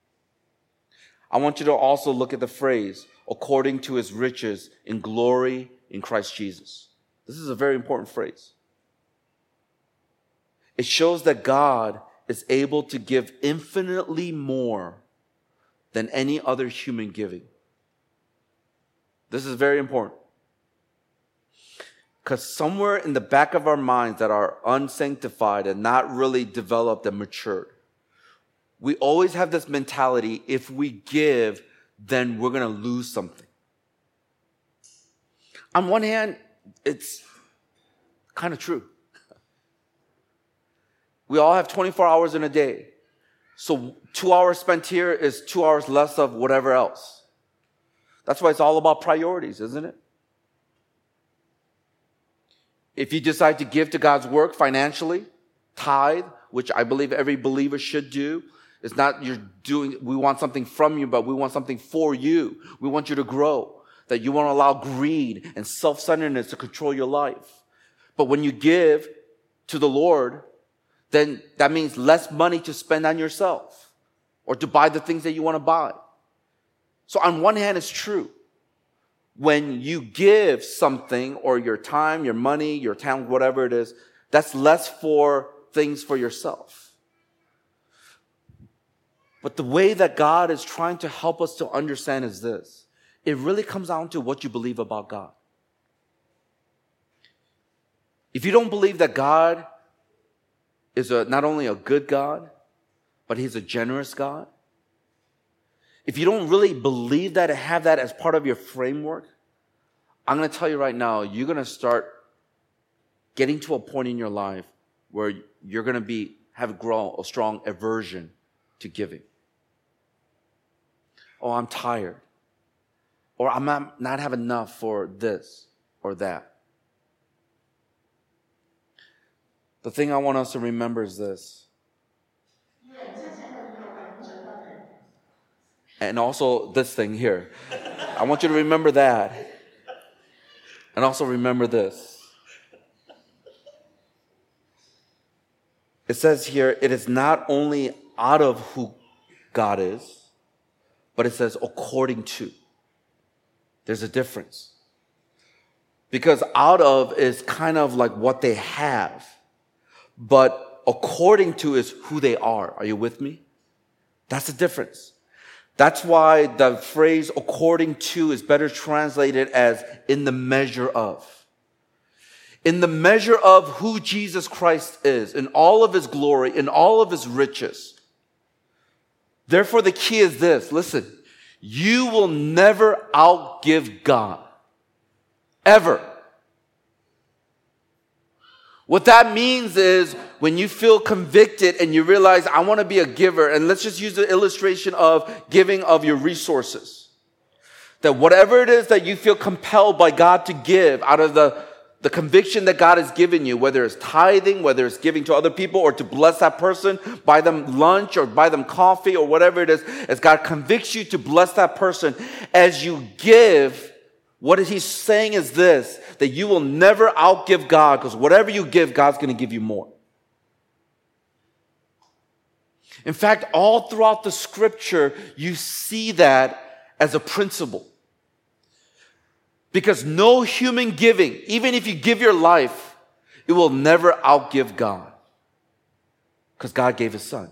I want you to also look at the phrase, according to his riches in glory in Christ Jesus. This is a very important phrase. It shows that God is able to give infinitely more than any other human giving. This is very important. Because somewhere in the back of our minds that are unsanctified and not really developed and matured, we always have this mentality, if we give, then we're going to lose something. On one hand, it's kind of true. We all have twenty-four hours in a day. So two hours spent here is two hours less of whatever else. That's why it's all about priorities, isn't it? If you decide to give to God's work financially, tithe, which I believe every believer should do, it's not you're doing, we want something from you, but we want something for you. We want you to grow, that you won't allow greed and self-centeredness to control your life. But when you give to the Lord, then that means less money to spend on yourself or to buy the things that you want to buy. So on one hand, it's true. When you give something or your time, your money, your talent, whatever it is, that's less for things for yourself. But the way that God is trying to help us to understand is this. It really comes down to what you believe about God. If you don't believe that God is a, not only a good God, but he's a generous God, if you don't really believe that and have that as part of your framework, I'm going to tell you right now, you're going to start getting to a point in your life where you're going to be have grown a strong aversion to giving. Oh, I'm tired. Or I'm not, not have enough for this or that. The thing I want us to remember is this. And also this thing here. I want you to remember that. And also remember this. It says here, it is not only out of who God is, but it says according to. There's a difference. Because out of is kind of like what they have. But according to is who they are. Are you with me? That's the difference. That's why the phrase according to is better translated as in the measure of. In the measure of who Jesus Christ is, in all of his glory, in all of his riches. Therefore, the key is this. Listen, you will never outgive God. Ever. What that means is when you feel convicted and you realize, I want to be a giver, and let's just use the illustration of giving of your resources. That whatever it is that you feel compelled by God to give out of the, the conviction that God has given you, whether it's tithing, whether it's giving to other people or to bless that person, buy them lunch or buy them coffee or whatever it is, as God convicts you to bless that person, as you give, what he's saying is this, that you will never outgive God, because whatever you give, God's going to give you more. In fact, all throughout the scripture, you see that as a principle. Because no human giving, even if you give your life, it will never outgive God. Because God gave his son.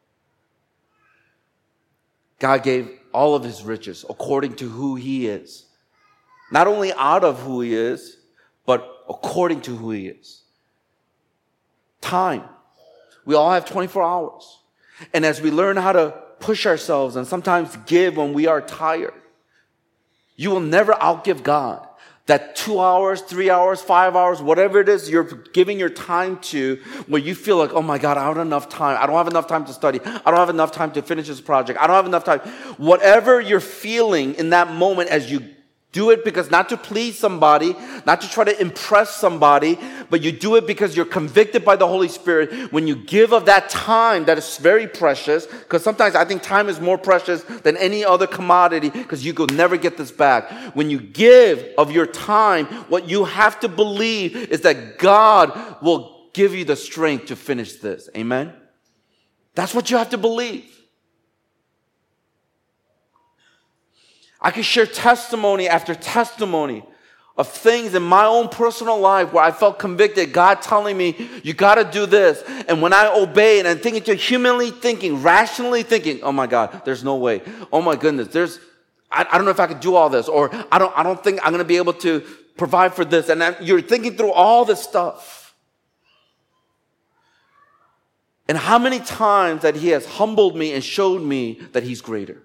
God gave all of his riches according to who he is. Not only out of who he is, but according to who he is. Time. We all have twenty-four hours. And as we learn how to push ourselves and sometimes give when we are tired, you will never outgive God. That two hours, three hours, five hours, whatever it is you're giving your time to, where you feel like, oh my God, I don't have enough time. I don't have enough time to study. I don't have enough time to finish this project. I don't have enough time. Whatever you're feeling in that moment as you do it because not to please somebody, not to try to impress somebody, but you do it because you're convicted by the Holy Spirit. When you give of that time that is very precious, because sometimes I think time is more precious than any other commodity because you could never get this back. When you give of your time, what you have to believe is that God will give you the strength to finish this. Amen? That's what you have to believe. I can share testimony after testimony of things in my own personal life where I felt convicted, God telling me, you got to do this. And when I obey and I'm thinking to humanly thinking, rationally thinking, oh my God, there's no way. Oh my goodness, there's, I, I don't know if I could do all this, or I don't, I don't think I'm going to be able to provide for this. And then you're thinking through all this stuff. And how many times that He has humbled me and showed me that He's greater.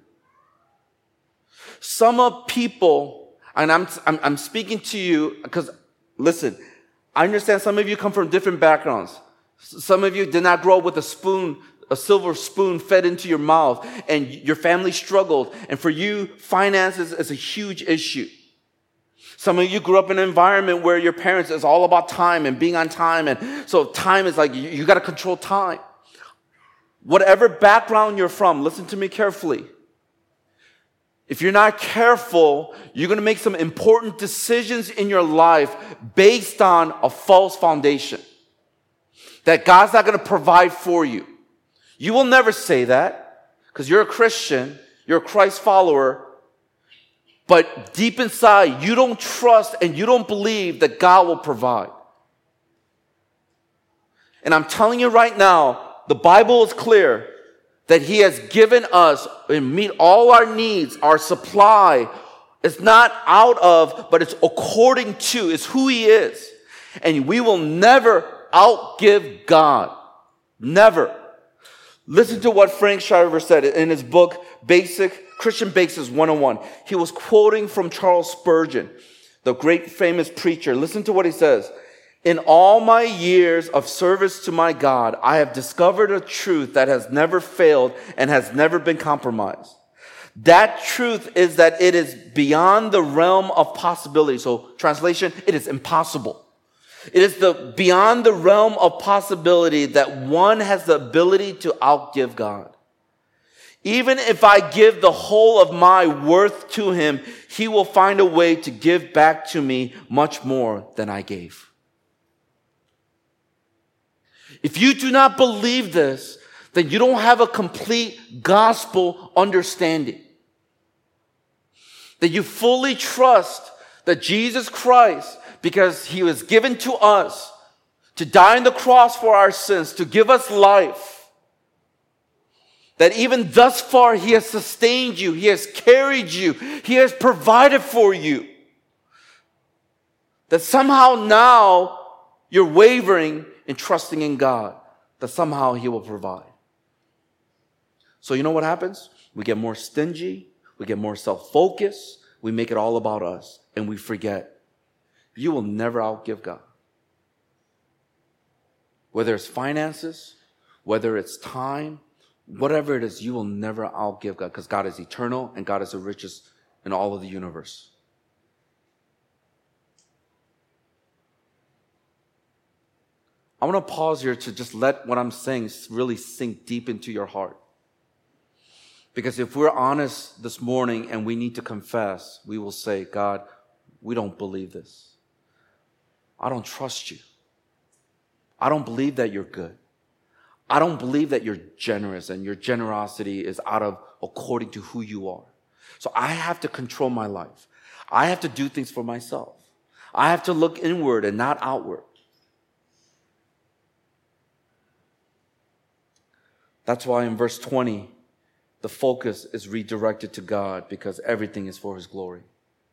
Some of people, and I'm, I'm, I'm speaking to you because, listen, I understand some of you come from different backgrounds. Some of you did not grow up with a spoon, a silver spoon fed into your mouth, and your family struggled. And for you, finances is a huge issue. Some of you grew up in an environment where your parents is all about time and being on time. And so time is like, you, you got to control time. Whatever background you're from, listen to me carefully. If you're not careful, you're going to make some important decisions in your life based on a false foundation. That God's not going to provide for you. You will never say that because you're a Christian, you're a Christ follower, but deep inside, you don't trust and you don't believe that God will provide. And I'm telling you right now, the Bible is clear that He has given us and meet all our needs, our supply. It's not out of, but it's according to, it's who He is. And we will never outgive God. Never. Listen to what Frank Shriver said in his book, Basic Christian Basics one oh one. He was quoting from Charles Spurgeon, the great famous preacher. Listen to what he says. In all my years of service to my God, I have discovered a truth that has never failed and has never been compromised. That truth is that it is beyond the realm of possibility. So, translation, it is impossible. It is the beyond the realm of possibility that one has the ability to outgive God. Even if I give the whole of my worth to Him, He will find a way to give back to me much more than I gave. If you do not believe this, then you don't have a complete gospel understanding. That you fully trust that Jesus Christ, because He was given to us to die on the cross for our sins, to give us life, that even thus far He has sustained you, He has carried you, He has provided for you. That somehow now you're wavering and trusting in God, that somehow He will provide. So you know what happens? We get more stingy, we get more self-focused, we make it all about us, and we forget. You will never outgive God. Whether it's finances, whether it's time, whatever it is, you will never outgive God, because God is eternal and God is the richest in all of the universe. I want to pause here to just let what I'm saying really sink deep into your heart. Because if we're honest this morning and we need to confess, we will say, God, we don't believe this. I don't trust you. I don't believe that you're good. I don't believe that you're generous and your generosity is out of according to who you are. So I have to control my life. I have to do things for myself. I have to look inward and not outward. That's why in verse twenty, the focus is redirected to God because everything is for His glory.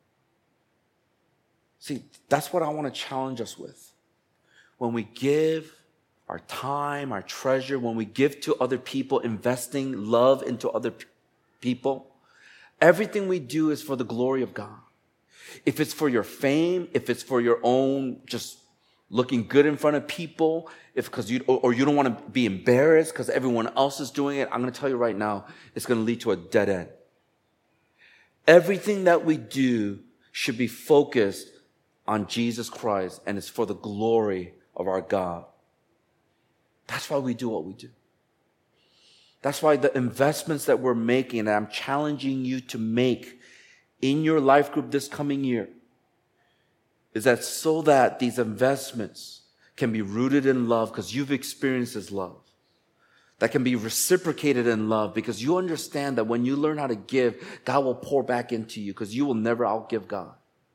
See, that's what I want to challenge us with. When we give our time, our treasure, when we give to other people, investing love into other p- people, everything we do is for the glory of God. If it's for your fame, if it's for your own just looking good in front of people, if because you or, or you don't want to be embarrassed because everyone else is doing it, I'm going to tell you right now, it's going to lead to a dead end. Everything that we do should be focused on Jesus Christ, and it's for the glory of our God. That's why we do what we do. That's why the investments that we're making, and I'm challenging you to make in your life group this coming year, is that so that these investments can be rooted in love because you've experienced His love. That can be reciprocated in love because you understand that when you learn how to give, God will pour back into you because you will never outgive God.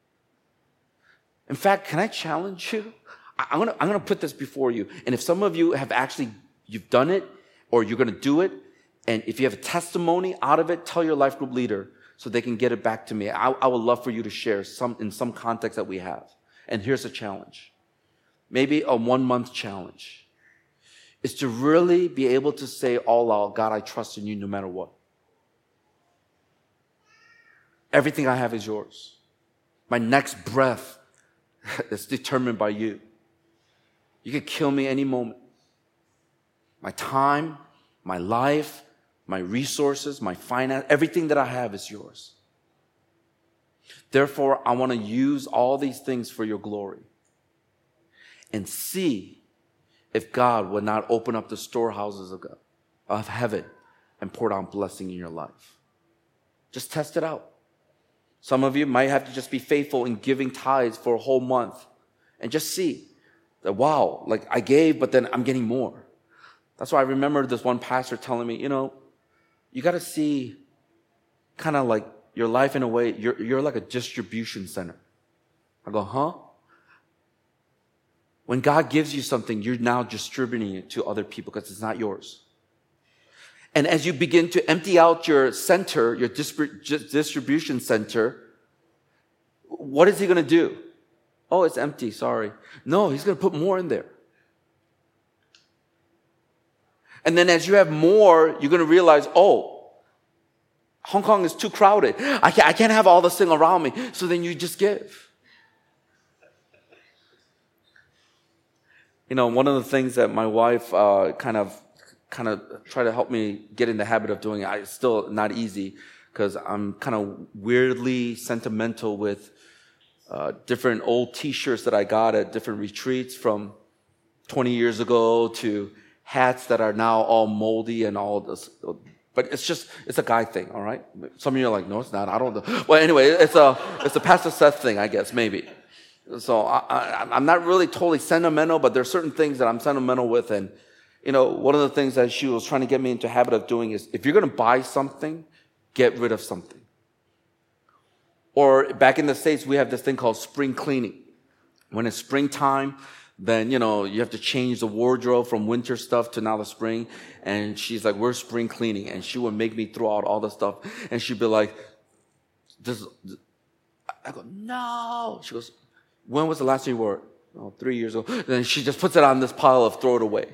In fact, can I challenge you? I'm gonna, I'm gonna put this before you. And if some of you have actually, you've done it or you're gonna do it, and if you have a testimony out of it, tell your life group leader so they can get it back to me. I, I would love for you to share some in some context that we have. And here's a challenge. Maybe a one month challenge is to really be able to say all out, God, I trust in you no matter what. Everything I have is yours. My next breath is determined by you. You could kill me any moment. My time, my life, my resources, my finance, everything that I have is yours. Therefore, I want to use all these things for your glory. And see if God would not open up the storehouses of God, of heaven, and pour down blessing in your life. Just test it out. Some of you might have to just be faithful in giving tithes for a whole month and just see that, wow, like I gave, but then I'm getting more. That's why I remember this one pastor telling me, you know, you got to see kind of like your life in a way, you're, you're like a distribution center. I go, huh? When God gives you something, you're now distributing it to other people because it's not yours. And as you begin to empty out your center, your distribution center, what is He going to do? Oh, it's empty, sorry. No, He's going to put more in there. And then as you have more, you're going to realize, oh, Hong Kong is too crowded. I can't, I can't have all this thing around me. So then you just give. You know, one of the things that my wife uh, kind of kind of tried to help me get in the habit of doing, it's still not easy because I'm kind of weirdly sentimental with uh, different old T-shirts that I got at different retreats from twenty years ago to hats that are now all moldy and all this. But it's just, it's a guy thing, all right? Some of you are like, no, it's not. I don't know. Well, anyway, it's a, it's a Pastor Seth thing, I guess, maybe. So I, I, I'm not really totally sentimental, but there are certain things that I'm sentimental with. And, you know, one of the things that she was trying to get me into a habit of doing is if you're going to buy something, get rid of something. Or back in the States, we have this thing called spring cleaning. When it's springtime, then, you know, you have to change the wardrobe from winter stuff to now the spring. And she's like, we're spring cleaning. And she would make me throw out all the stuff. And she'd be like, this, I go, no. She goes, when was the last time you wore it? Oh, three years ago. And then she just puts it on this pile of throw it away.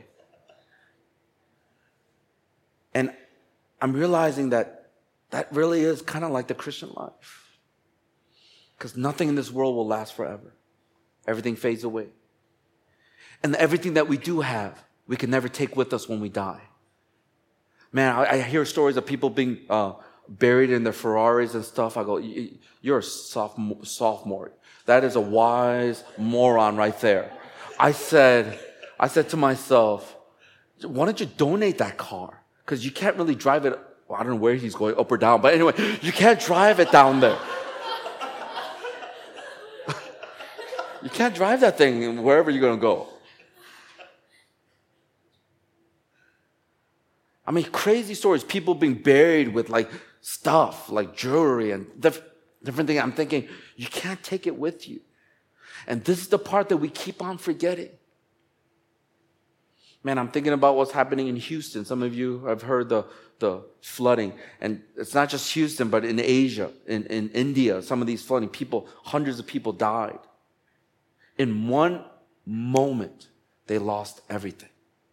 And I'm realizing that that really is kind of like the Christian life. Because nothing in this world will last forever. Everything fades away. And everything that we do have, we can never take with us when we die. Man, I, I hear stories of people being uh, buried in their Ferraris and stuff. I go, you're a sophomore, sophomore. That is a wise moron right there. I said, I said to myself, why don't you donate that car? Because you can't really drive it. Well, I don't know where he's going, up or down. But anyway, you can't drive it down there. You can't drive that thing wherever you're going to go. I mean, crazy stories. People being buried with like stuff, like jewelry and diff- different things. I'm thinking, you can't take it with you. And this is the part that we keep on forgetting. Man, I'm thinking about what's happening in Houston. Some of you have heard the, the flooding. And it's not just Houston, but in Asia, in, in India, some of these flooding, people, hundreds of people died. In one moment, they lost everything.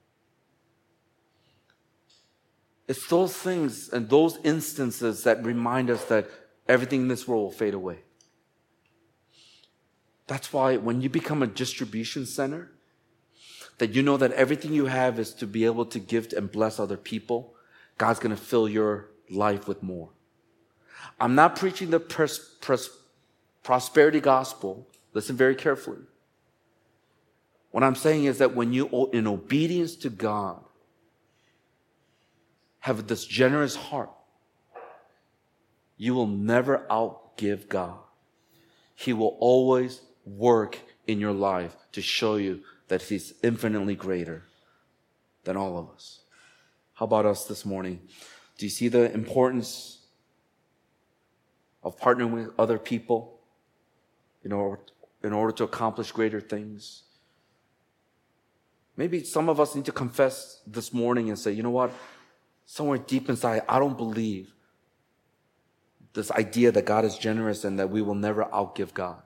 It's those things and those instances that remind us that everything in this world will fade away. That's why when you become a distribution center, that you know that everything you have is to be able to give and bless other people, God's going to fill your life with more. I'm not preaching the pros- pros- prosperity gospel, listen very carefully. What I'm saying is that when you, in obedience to God, have this generous heart, you will never outgive God. He will always work in your life to show you that He's infinitely greater than all of us. How about us this morning? Do you see the importance of partnering with other people in order, in order to accomplish greater things? Maybe some of us need to confess this morning and say, you know what? Somewhere deep inside, I don't believe this idea that God is generous and that we will never outgive God.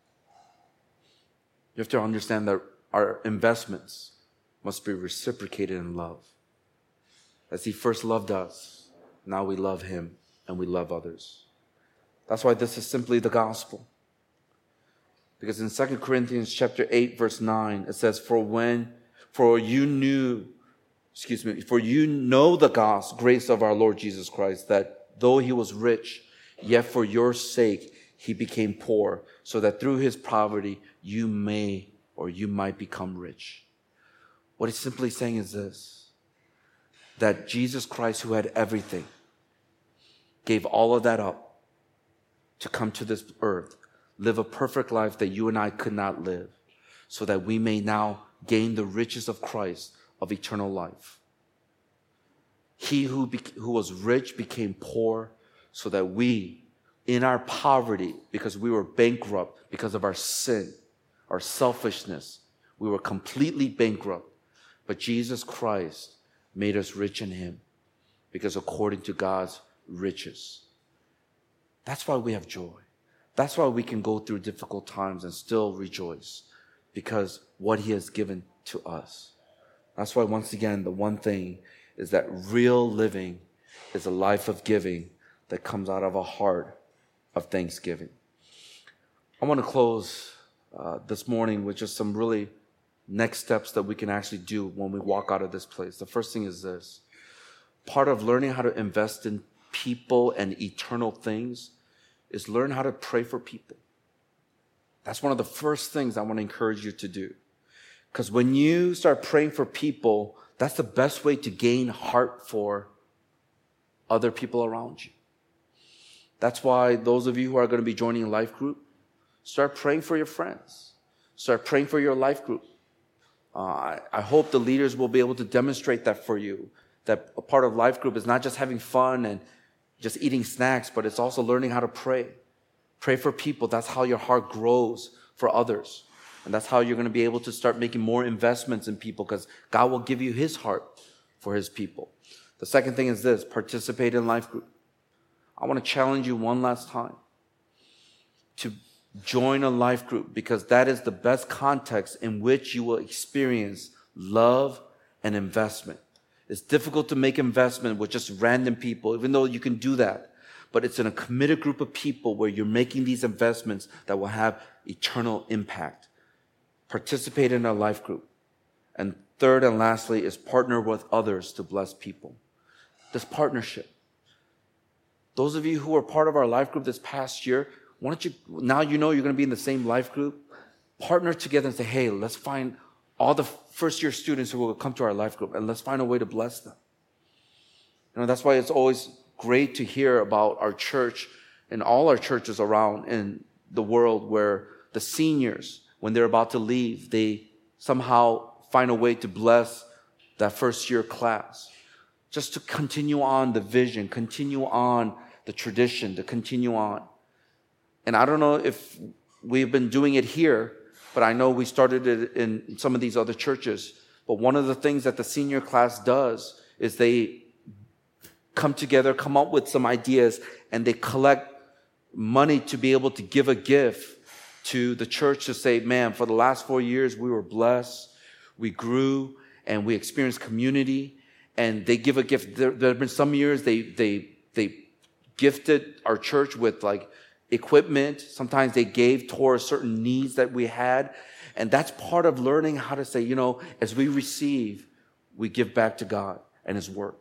You have to understand that our investments must be reciprocated in love. As He first loved us, now we love Him and we love others. That's why this is simply the gospel. Because in Second Corinthians chapter eight, verse nine, it says, For when, for you knew, excuse me, for you know the gospel, grace of our Lord Jesus Christ, that though He was rich, yet for your sake He became poor, so that through His poverty you may or you might become rich. What He's simply saying is this, that Jesus Christ, who had everything, gave all of that up to come to this earth, live a perfect life that you and I could not live, so that we may now gain the riches of Christ of eternal life. He who, be, who was rich became poor, so that we, in our poverty, because we were bankrupt because of our sin, our selfishness, we were completely bankrupt. But Jesus Christ made us rich in Him, because according to God's riches. That's why we have joy. That's why we can go through difficult times and still rejoice, because what He has given to us. That's why, once again, the one thing is that real living is a life of giving that comes out of a heart of thanksgiving. I want to close uh, this morning with just some really next steps that we can actually do when we walk out of this place. The first thing is this. Part of learning how to invest in people and eternal things is learn how to pray for people. That's one of the first things I want to encourage you to do. Because when you start praying for people, that's the best way to gain heart for other people around you. That's why those of you who are going to be joining a life group, start praying for your friends. Start praying for your life group. Uh, I, I hope the leaders will be able to demonstrate that for you, that a part of life group is not just having fun and just eating snacks, but it's also learning how to pray. Pray for people. That's how your heart grows for others. And that's how you're going to be able to start making more investments in people, because God will give you His heart for His people. The second thing is this: participate in life group. I want to challenge you one last time to join a life group, because that is the best context in which you will experience love and investment. It's difficult to make investment with just random people, even though you can do that. But it's in a committed group of people where you're making these investments that will have eternal impact. Participate in a life group. And third and lastly is partner with others to bless people. This partnership. Those of you who are part of our life group this past year, why don't you, now you know you're going to be in the same life group, partner together and say, hey, let's find all the first year students who will come to our life group and let's find a way to bless them. You know, that's why it's always great to hear about our church and all our churches around in the world where the seniors, when they're about to leave, they somehow find a way to bless that first year class. Just to continue on the vision, continue on the tradition, to continue on. And I don't know if we've been doing it here, but I know we started it in some of these other churches. But one of the things that the senior class does is they come together, come up with some ideas, and they collect money to be able to give a gift to the church to say, man, for the last four years, we were blessed, we grew, and we experienced community. And they give a gift. There, there have been some years they, they, they gifted our church with like equipment. Sometimes they gave towards certain needs that we had. And that's part of learning how to say, you know, as we receive, we give back to God and His work.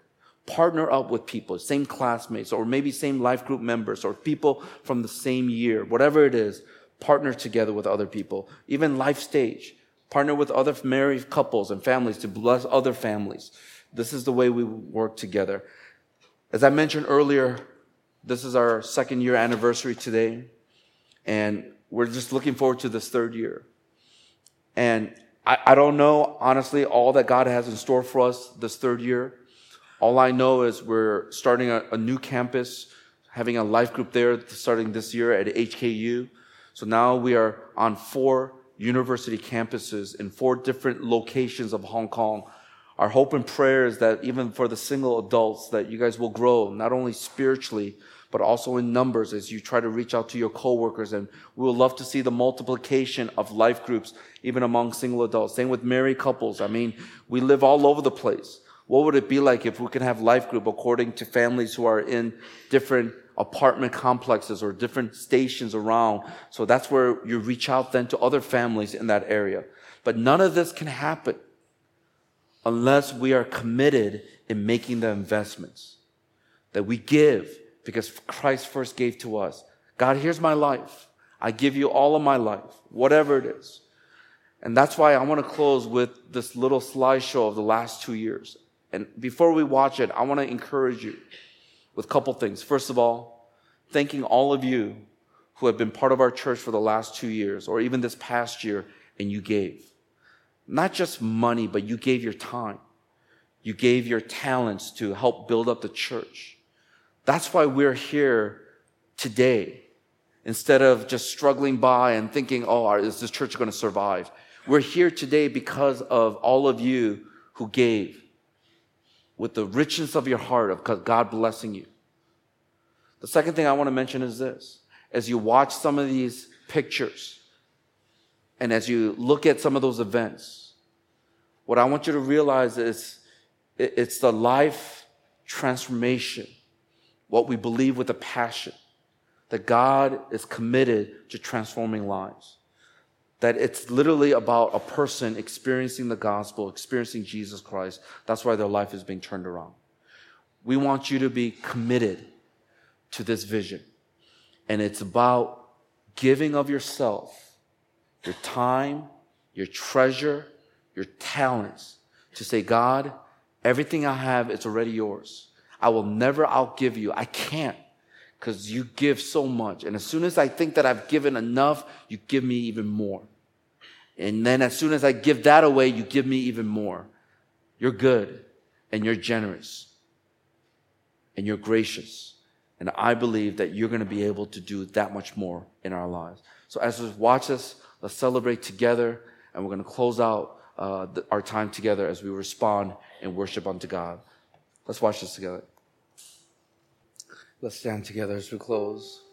partner up with people, same classmates, or maybe same life group members, or people from the same year, whatever it is, partner together with other people. Even life stage, partner with other married couples and families to bless other families. This is the way we work together. As I mentioned earlier, this is our second year anniversary today, and we're just looking forward to this third year. And I, I don't know, honestly, all that God has in store for us this third year. All I know is we're starting a, a new campus, having a life group there starting this year at H K U. So now we are on four university campuses in four different locations of Hong Kong. Our hope and prayer is that even for the single adults, that you guys will grow, not only spiritually, but also in numbers as you try to reach out to your coworkers. And we would love to see the multiplication of life groups, even among single adults. Same with married couples. I mean, we live all over the place. What would it be like if we could have life group according to families who are in different apartment complexes or different stations around? So that's where you reach out then to other families in that area. But none of this can happen unless we are committed in making the investments that we give, because Christ first gave to us. God, here's my life. I give you all of my life, whatever it is. And that's why I want to close with this little slideshow of the last two years. And before we watch it, I want to encourage you with a couple things. First of all, thanking all of you who have been part of our church for the last two years, or even this past year, and you gave. Not just money, but you gave your time. You gave your talents to help build up the church. That's why we're here today. Instead of just struggling by and thinking, oh, is this church going to survive? We're here today because of all of you who gave with the richness of your heart, of God blessing you. The second thing I want to mention is this. As you watch some of these pictures, and as you look at some of those events, what I want you to realize is it's the life transformation, what we believe with a passion, that God is committed to transforming lives. That it's literally about a person experiencing the gospel, experiencing Jesus Christ. That's why their life is being turned around. We want you to be committed to this vision. And it's about giving of yourself, your time, your treasure, your talents, to say, God, everything I have is already yours. I will never outgive you. I can't, because you give so much. And as soon as I think that I've given enough, you give me even more. And then as soon as I give that away, you give me even more. You're good, and you're generous, and you're gracious. And I believe that you're going to be able to do that much more in our lives. So as we watch us, let's celebrate together, and we're going to close out uh, the, our time together as we respond and worship unto God. Let's watch this together. Let's stand together as we close.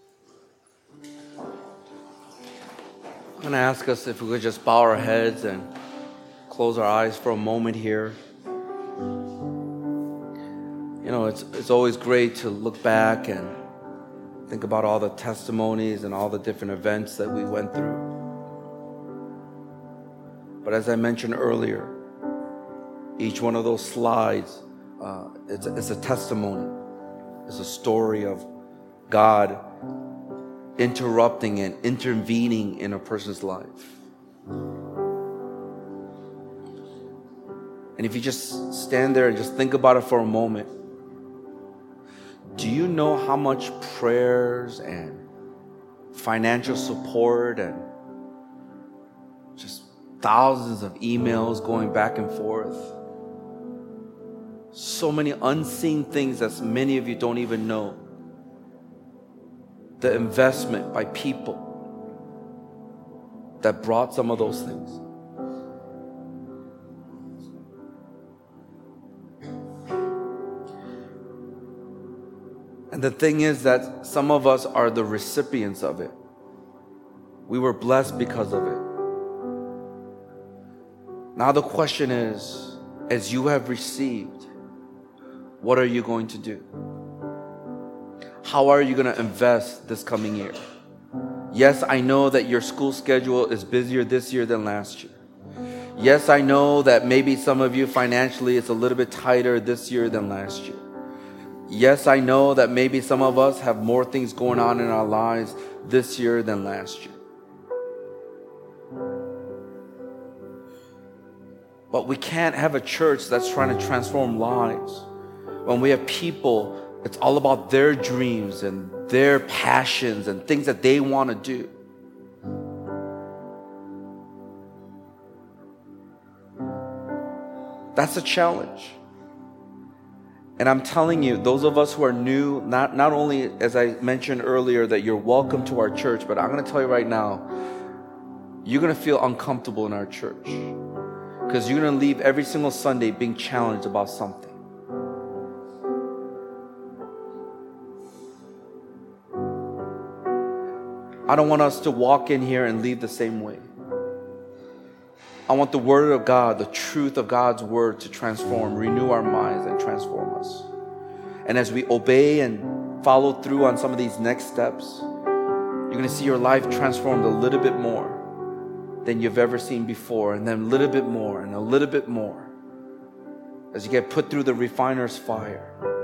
I'm going to ask us if we could just bow our heads and close our eyes for a moment here. You know, it's it's always great to look back and think about all the testimonies and all the different events that we went through. But as I mentioned earlier, each one of those slides, uh, it's, it's a testimony. It's a story of God interrupting and intervening in a person's life. And if you just stand there and just think about it for a moment, do you know how much prayers and financial support and just thousands of emails going back and forth, so many unseen things that many of you don't even know, the investment by people that brought some of those things? And the thing is that some of us are the recipients of it. We were blessed because of it. Now the question is, as you have received, what are you going to do? How are you going to invest this coming year? Yes, I know that your school schedule is busier this year than last year. Yes, I know that maybe some of you financially it's a little bit tighter this year than last year. Yes, I know that maybe some of us have more things going on in our lives this year than last year. But we can't have a church that's trying to transform lives when we have people, it's all about their dreams and their passions and things that they want to do. That's a challenge. And I'm telling you, those of us who are new, not, not only, as I mentioned earlier, that you're welcome to our church, but I'm going to tell you right now, you're going to feel uncomfortable in our church because you're going to leave every single Sunday being challenged about something. I don't want us to walk in here and leave the same way. I want the Word of God, the truth of God's Word to transform, renew our minds and transform us. And as we obey and follow through on some of these next steps, you're going to see your life transformed a little bit more than you've ever seen before, and then a little bit more and a little bit more as you get put through the refiner's fire.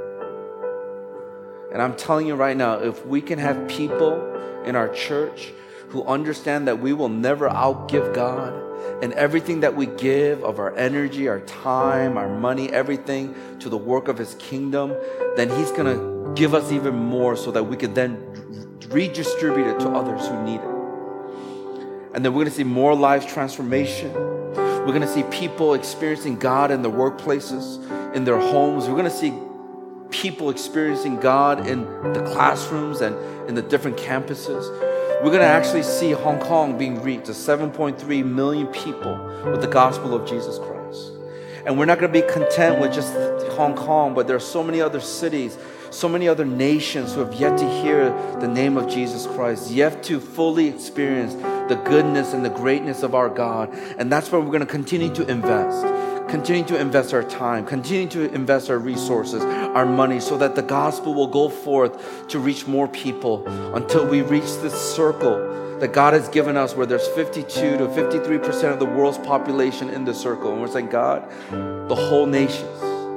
And I'm telling you right now, if we can have people in our church who understand that we will never outgive God, and everything that we give of our energy, our time, our money, everything to the work of His kingdom, then He's going to give us even more so that we can then redistribute it to others who need it. And then we're going to see more lives transformation. We're going to see people experiencing God in their workplaces, in their homes. We're going to see people experiencing God in the classrooms and in the different campuses. We're going to actually see Hong Kong being reached to seven point three million people with the gospel of Jesus Christ. And we're not going to be content with just Hong Kong, but there are so many other cities, so many other nations who have yet to hear the name of Jesus Christ, yet to fully experience the goodness and the greatness of our God. And that's where we're going to continue to invest. Continue to invest our time, continue to invest our resources, our money, so that the gospel will go forth to reach more people until we reach this circle that God has given us where there's fifty-two to fifty-three percent of the world's population in the circle. And we're saying, God, the whole nation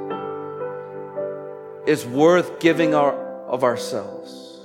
is worth giving our, of ourselves.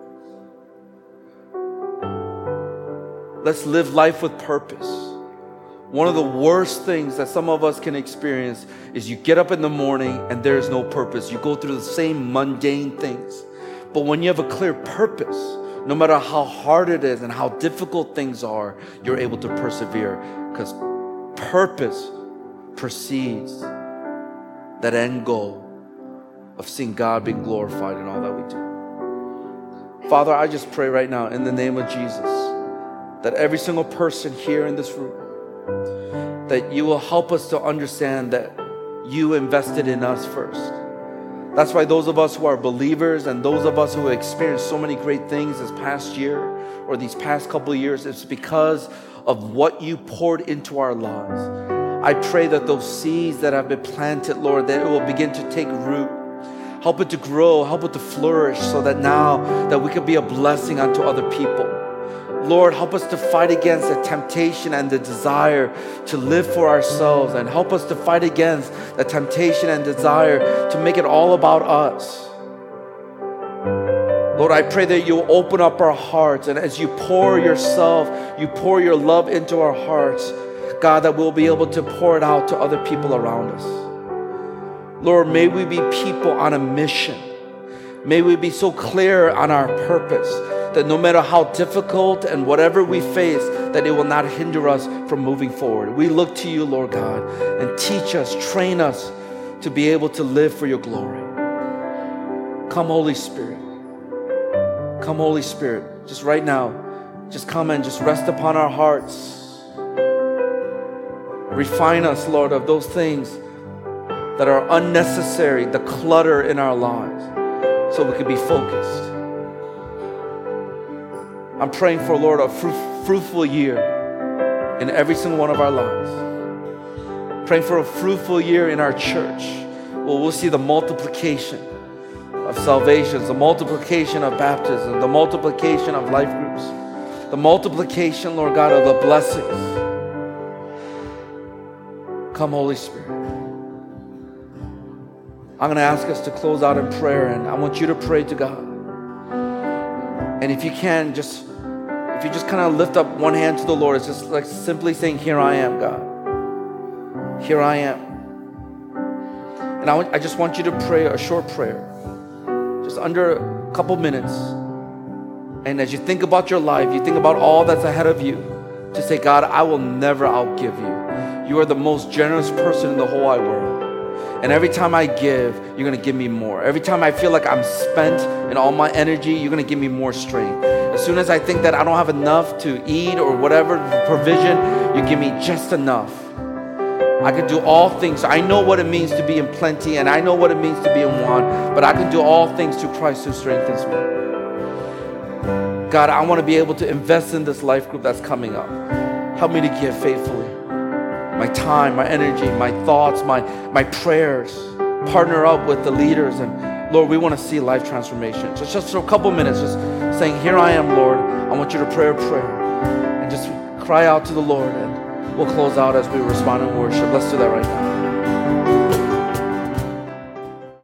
Let's live life with purpose. One of the worst things that some of us can experience is you get up in the morning and there is no purpose. You go through the same mundane things. But when you have a clear purpose, no matter how hard it is and how difficult things are, you're able to persevere because purpose precedes that end goal of seeing God being glorified in all that we do. Father, I just pray right now in the name of Jesus that every single person here in this room, that you will help us to understand that you invested in us first. That's why those of us who are believers and those of us who have experienced so many great things this past year or these past couple of years, it's because of what you poured into our lives. I pray that those seeds that have been planted, Lord, that it will begin to take root. Help it to grow, help it to flourish so that now that we can be a blessing unto other people. Lord, help us to fight against the temptation and the desire to live for ourselves, and help us to fight against the temptation and desire to make it all about us. Lord, I pray that you will open up our hearts, and as you pour yourself, you pour your love into our hearts, God, that we'll be able to pour it out to other people around us. Lord, may we be people on a mission. May we be so clear on our purpose that no matter how difficult and whatever we face, that it will not hinder us from moving forward. We look to you, Lord God, and teach us, train us to be able to live for your glory. Come, Holy Spirit. Come, Holy Spirit. Just right now, just come and just rest upon our hearts. Refine us, Lord, of those things that are unnecessary, the clutter in our lives, so we can be focused. I'm praying for, Lord, a fruit, fruitful year in every single one of our lives. Praying for a fruitful year in our church where we'll see the multiplication of salvations, the multiplication of baptism, the multiplication of life groups, the multiplication, Lord God, of the blessings. Come, Holy Spirit. I'm going to ask us to close out in prayer, and I want you to pray to God. And if you can, just if you just kind of lift up one hand to the Lord, it's just like simply saying, here I am, God. Here I am. And I, I just want you to pray a short prayer, just under a couple minutes. And as you think about your life, you think about all that's ahead of you, to say, God, I will never outgive you. You are the most generous person in the whole wide world. And every time I give, you're going to give me more. Every time I feel like I'm spent in all my energy, you're going to give me more strength. As soon as I think that I don't have enough to eat or whatever provision, you give me just enough. I can do all things. I know what it means to be in plenty, and I know what it means to be in want, but I can do all things through Christ who strengthens me. God, I want to be able to invest in this life group that's coming up. Help me to give faithfully. My time, my energy, my thoughts, my, my prayers. Partner up with the leaders. And Lord, we want to see life transformation. So just for a couple minutes, just saying, here I am, Lord. I want you to pray a prayer. And just cry out to the Lord. And we'll close out as we respond in worship. Let's do that right now.